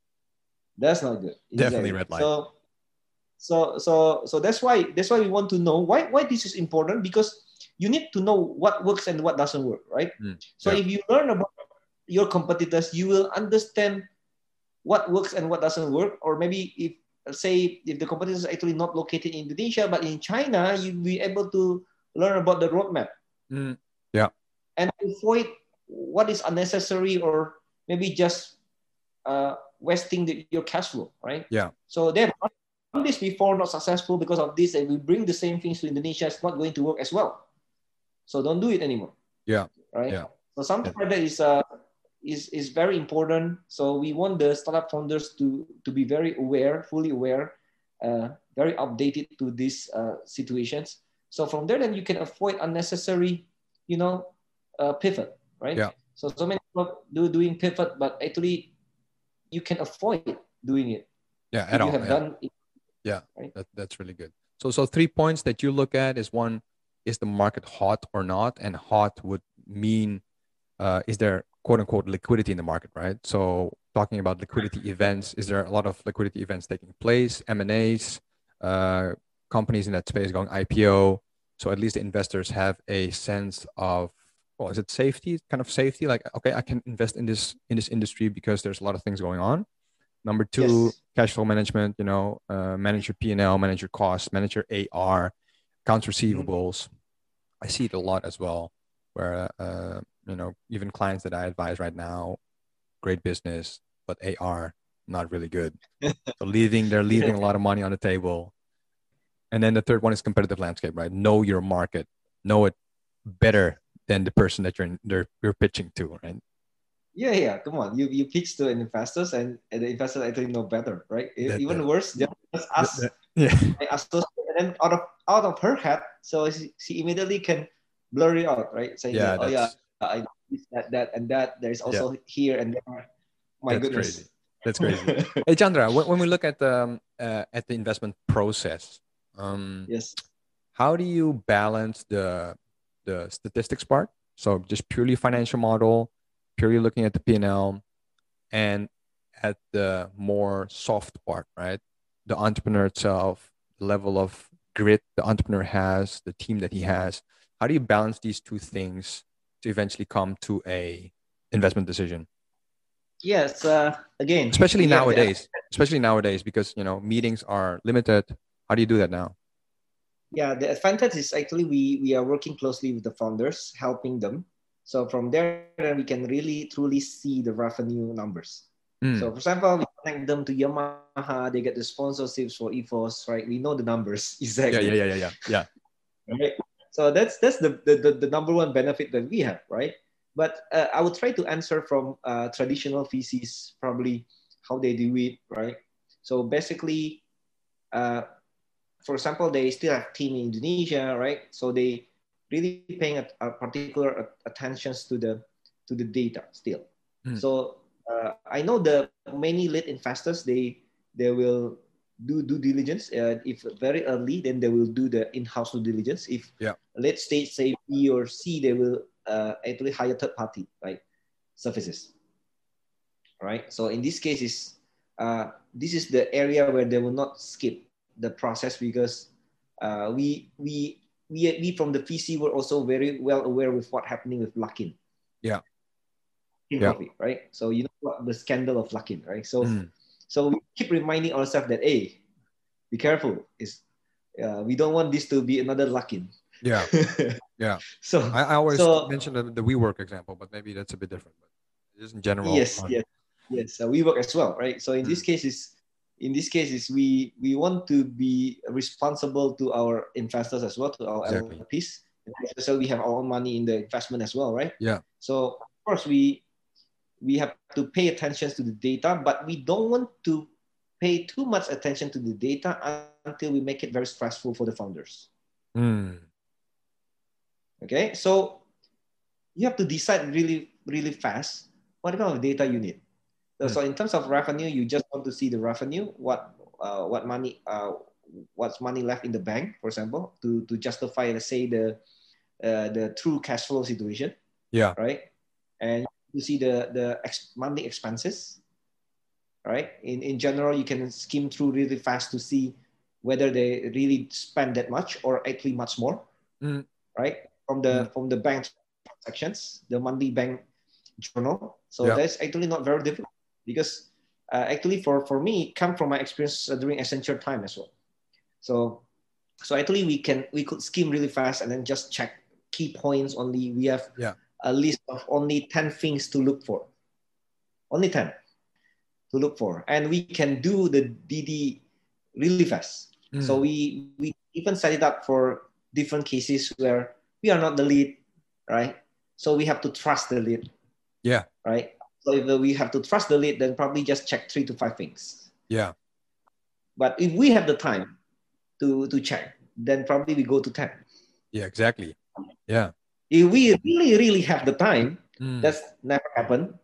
That's not good. Definitely exactly. red light. So, so, so, so that's why that's why we want to know why why this is important, because you need to know what works and what doesn't work, right? Mm, so yeah. if you learn about your competitors, you will understand what works and what doesn't work. Or maybe if say if the competitors are actually not located in Indonesia but in China, you'll be able to learn about the roadmap. Mm, yeah. And avoid what is unnecessary or maybe just uh, wasting the, your cash flow, right? Yeah. So they've done this before, not successful because of this, and we bring the same things to Indonesia, it's not going to work as well. So don't do it anymore. Yeah. Right. Yeah. So something yeah. like that is uh is is very important. So we want the startup founders to to be very aware, fully aware uh, very updated to these uh, situations. So from there, then you can avoid unnecessary, you know, uh, pivot, right? Yeah. So so many people do doing pivot, but actually you can avoid doing it Yeah, if at you all. have Yeah. done it, Yeah. right? That, that's really good. So, so three points that you look at is one, is the market hot or not? And hot would mean, uh, is there quote unquote liquidity in the market, right? So talking about liquidity events, is there a lot of liquidity events taking place, M and A's, uh, companies in that space going I P O? So at least the investors have a sense of, well, is it safety, kind of safety? Like, okay, I can invest in this, in this industry because there's a lot of things going on. Number two, Yes. cash flow management, you know, uh, manage your P and L, manage your costs, manage your A R, accounts Mhm. receivables. I see it a lot as well, where, uh, you know, even clients that I advise right now, great business, but A R, not really good. So leaving, they're Yeah. leaving a lot of money on the table. And then the third one is competitive landscape, right? Know your market, know it better than the person that you're, in, they're, you're pitching to, right? Yeah, yeah. Come on, you you pitch to an investors, and, and the investors actually know better, right? E- That, Even that, worse, just that, us, that yeah. my associate, and then out of out of her head, so she, she immediately can blur it out, right? Saying Yeah, that, oh yeah, that's, I did that, that, and that. There's yeah, also here and there. My that's crazy. goodness. That's crazy. Hey, Chandra, when, when we look at the, um, uh, at the investment process, um, Yes. how do you balance the the statistics part? So just purely financial model, purely looking at the P and L, and at the more soft part, right? The entrepreneur itself, the level of grit the entrepreneur has, the team that he has. How do you balance these two things to eventually come to a investment decision? Yes. Uh, again, Especially we have the nowadays, especially nowadays, because you know meetings are limited. How do you do that now? yeah, the advantage is actually we we are working closely with the founders, helping them. So from there, then we can really truly see the revenue numbers. So Mm. for example, we connect them to Yamaha, they get the sponsorships for E V O S, right? We know the numbers Yeah, yeah, exactly, yeah, yeah, yeah, yeah. right? So that's that's the the, the, the number one benefit that we have, right? But uh, I would try to answer from uh, traditional V Cs, probably how they do it, right? So basically, uh, for example, they still have team in Indonesia, right? So they really paying a, a particular attentions to the to the data still. Mm. So uh, I know the many late investors they they will do due diligence. Uh, if very early, then they will do the in-house due diligence. If Yeah. late stage, say B or C, they will uh, actually hire third party, right, services, right? So in this case, is uh, this is the area where they will not skip the process because uh, we we we we from the V C were also very well aware with what happening with Luckin, Yeah. Luckin Yeah. Coffee, right? So you know what the scandal of Luckin, right? So Mm. so we keep reminding ourselves that hey, be careful. Is uh, we don't want this to be another Luckin. Yeah. Yeah. so I, I always so mention the, the WeWork example, but maybe that's a bit different. But just in general yes, on. yes, yes. Uh, we work as well, right? So in this Mm. case is in this case is we we want to be responsible to our investors as well, to our Exactly. L Ps. So we have our own money in the investment as well, right? Yeah. So of course we we have to pay attention to the data, but we don't want to pay too much attention to the data until we make it very stressful for the founders. Mm. Okay, so you have to decide really really fast what kind of data you need. So, Mm. so in terms of revenue, you just want to see the revenue, what uh, what money, uh, what's money left in the bank, for example, to to justify, let's say, the uh, the true cash flow situation, Yeah. right? And you see the the ex- monthly expenses, right? In in general, you can skim through really fast to see whether they really spend that much or actually much more, Mm. right? From Mm. the from the bank transactions, the monthly bank journal. So Yeah. that's actually not very difficult because uh, actually for, for me, it come from my experience uh, during Accenture time as well. So so actually we can we could skim really fast and then just check key points only. We have Yeah. a list of only ten things to look for. Only ten to look for. And we can do the D D really fast. So Mm. we we even set it up for different cases where we are not the lead, right? So we have to trust the lead, Yeah. right? So if we have to trust the lead, then probably just check three to five things. Yeah. But if we have the time to, to check, then probably we go to ten. Yeah, exactly. Yeah. If we really, really have the time, Mm. that's never happened,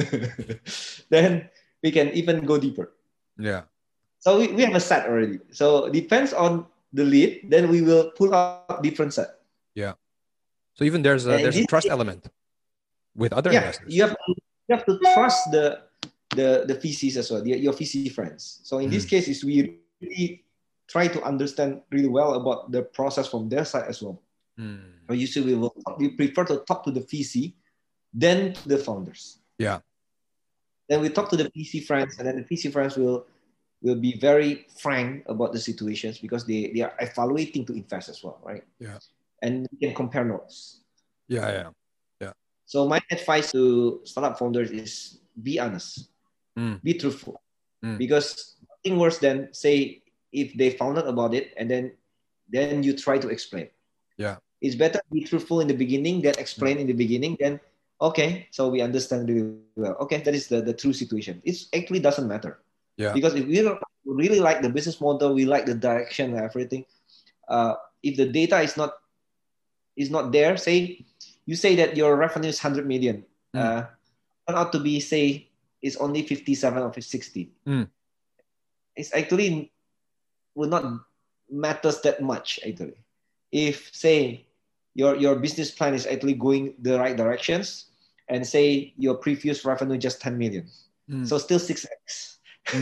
then we can even go deeper. Yeah. So we, we have a set already. So depends on the lead, then we will pull out different set. Yeah. So even there's a And there's a this, trust element with other yeah, investors. you have to you have to trust the the the V Cs as well, the, your V C friends. So in this Mm. case, is we really try to understand really well about the process from their side as well. Mm. So usually we will we prefer to talk to the V C than to the founders. Yeah. Then we talk to the V C friends, and then the V C friends will will be very frank about the situations because they, they are evaluating to invest as well, right? Yeah. And we can compare notes. Yeah. Yeah. Yeah. So my advice to startup founders is be honest, Mm. be truthful, Mm. because nothing worse than say if they found out about it and then then you try to explain. Yeah. It's better to be truthful in the beginning than explain in the beginning. Then okay, so we understand really well. Okay, that is the, the true situation. It actually doesn't matter. Yeah. Because if we really like the business model, we like the direction and everything. Uh, if the data is not is not there, say you say that your revenue is one hundred million, Mm. uh, turn out to be say it's only fifty-seven or sixty. Mm. It's actually will not matters that much actually. If say your your business plan is actually going the right directions, and say your previous revenue just ten million, Mm. so still six x.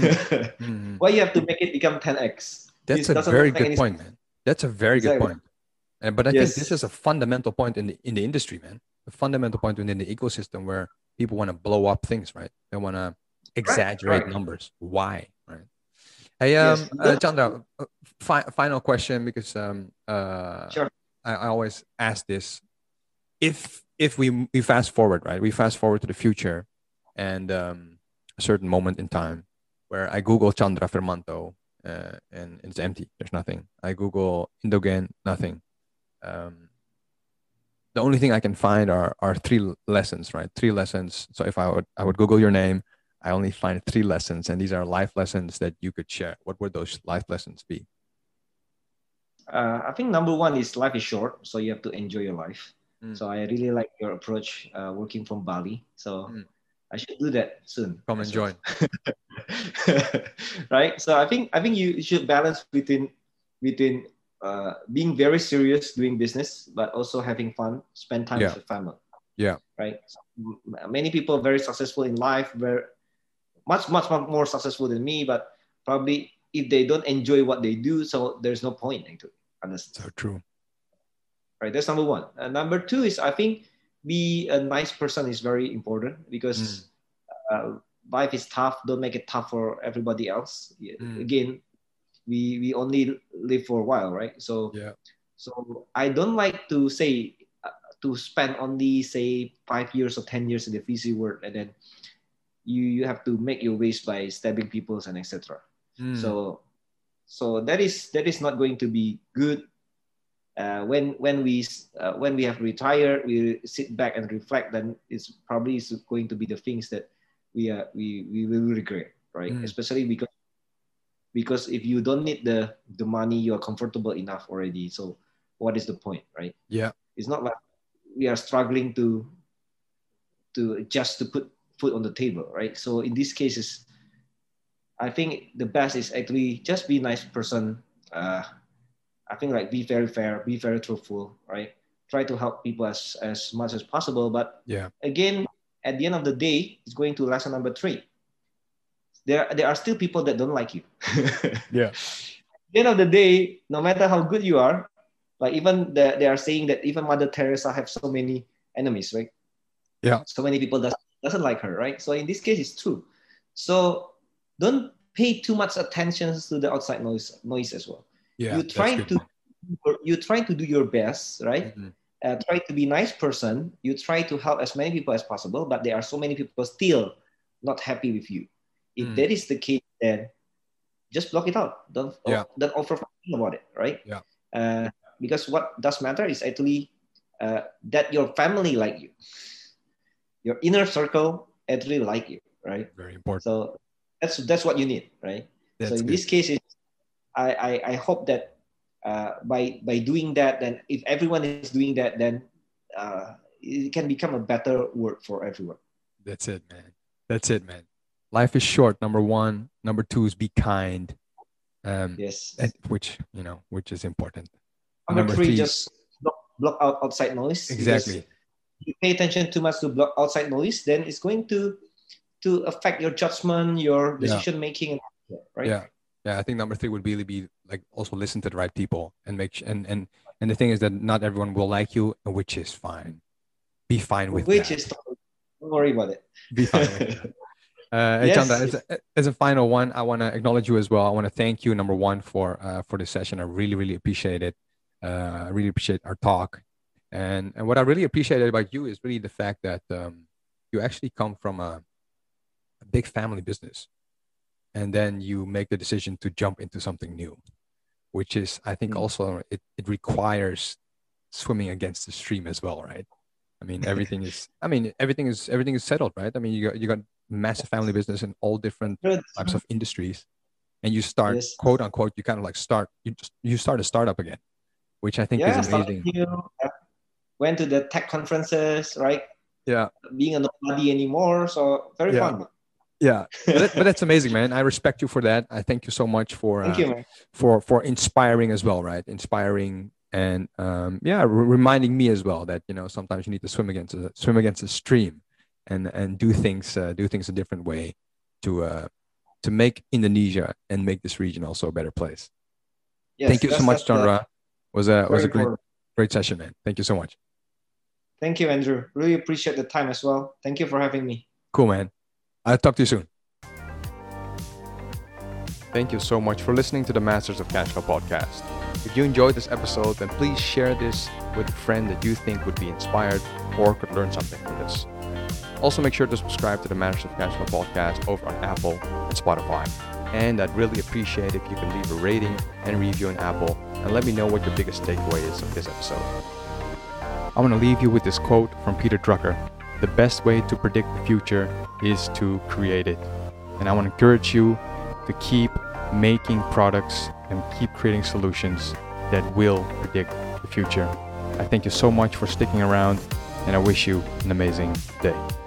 Mm. Why you have to make it become ten x? That's It a doesn't very make good any point, sense. man. That's a very Exactly. good point. And but I Yes. think this is a fundamental point in the in the industry, man. A fundamental point within the ecosystem where people want to blow up things, right? They want to exaggerate right. numbers. Why, right? Hey, Yes. um, You uh, don't- Chandra, uh, fi- final question because um, uh, Sure. I, I always ask this: if if we we fast forward, right? We fast forward to the future, and um, a certain moment in time where I Google Chandra Fermanto, uh, and it's empty. There's nothing. I Google Indogen, nothing. Um, the only thing I can find are are three lessons, right? Three lessons. So if I would I would Google your name, I only find three lessons, and these are life lessons that you could share. What would those life lessons be? Uh, I think number one is life is short, so you have to enjoy your life. Mm. So I really like your approach uh, working from Bali. So Mm. I should do that soon. Come and as well. join. Right. So I think I think you should balance between between uh, being very serious doing business, but also having fun, spend time Yeah. with your family. Yeah. Right. So, m- many people are very successful in life, very much much much more successful than me, but probably if they don't enjoy what they do, so there's no point into it. Honestly. So true. Right. That's number one. Uh, number two is I think be a nice person is very important because Mm. uh, life is tough. Don't make it tough for everybody else. Mm. Again, we we only live for a while, right? So Yeah. so I don't like to say uh, to spend only say five years or ten years in the V C world, and then you you have to make your ways by stabbing people and et cetera. Mm. So so that is that is not going to be good. Uh, when when we uh, when we have retired, we sit back and reflect. Then it's probably is going to be the things that we are we we will regret, right? Mm. Especially because because if you don't need the the money, you are comfortable enough already. So what is the point, right? Yeah. It's not like we are struggling to to just to put food on the table, right? So in these cases, I think the best is actually just be a nice person. Uh, I think like be very fair, be very truthful, right? Try to help people as, as much as possible. But Yeah. again, at the end of the day, it's going to lesson number three. There, there are still people that don't like you. Yeah. At the end of the day, no matter how good you are, like even the, they are saying that even Mother Teresa have so many enemies, right? Yeah. So many people does, doesn't like her, right? So in this case, it's true. So don't pay too much attention to the outside noise, noise as well. Yeah. You try that's to good. you try to do your best, right? Mhm. Uh, try to be a nice person. You try to help as many people as possible, but there are so many people still not happy with you. If Mm. that is the case, then just block it out. Don't Yeah. don't offer about it, right? Yeah. Uh, because what does matter is actually uh, that your family like you, your inner circle actually like you, right? Very important. So that's that's what you need, right? That's so in good. this case, it's I, I, I hope that uh, by by doing that, then if everyone is doing that, then uh, it can become a better world for everyone. That's it, man. That's it, man. Life is short. Number one. Number two is be kind. Um, Yes. and which you know, which is important. Number, Number three, three, just block, block out outside noise. exactly. If you pay attention too much to block outside noise, then it's going to to affect your judgment, your decision Yeah. making, right? Yeah, yeah. I think number three would really be like also listen to the right people and make sh- and and and the thing is that not everyone will like you, which is fine. Be fine with Which that. is don't worry about it. Be fine with that. Uh, hey, Yes. Chandra, as a, as a final one, I want to acknowledge you as well. I want to thank you, number one, for uh, for this session. I really, really appreciate it. Uh, I really appreciate our talk, and and what I really appreciated about you is really the fact that um, you actually come from a, a big family business, and then you make the decision to jump into something new, which is, I think, Mm. also it it requires swimming against the stream as well, right? I mean, everything is. I mean, everything is everything is settled, right? I mean, you got you got massive family business in all different Good. types of industries, and you start Yes. quote unquote. You kind of like start. You just you start a startup again, which I think Yeah, is started amazing. new. uh, Went to the tech conferences, right? Yeah, Being a nobody anymore, so very yeah, fun. yeah. But, that, but that's amazing, man. I respect you for that. I thank you so much for Thank uh, you, man. for for inspiring as well, right? Inspiring and um, yeah, re- reminding me as well that you know sometimes you need to swim against a, swim against the stream, and and do things uh, do things a different way to uh, to make Indonesia and make this region also a better place. Yes, Thank you so that's, much, that's the Chandra. Was a was very a great important. great session, man. Thank you so much. Thank you, Andrew. Really appreciate the time as well. Thank you for having me. Cool, man. I'll talk to you soon. Thank you so much for listening to the Masters of Cash Flow podcast. If you enjoyed this episode, then please share this with a friend that you think would be inspired or could learn something from this. Also, make sure to subscribe to the Masters of Cash Flow podcast over on Apple and Spotify. And I'd really appreciate if you can leave a rating and review on Apple and let me know what your biggest takeaway is of this episode. I want to leave you with this quote from Peter Drucker. The best way to predict the future is to create it. And I want to encourage you to keep making products and keep creating solutions that will predict the future. I thank you so much for sticking around, and I wish you an amazing day.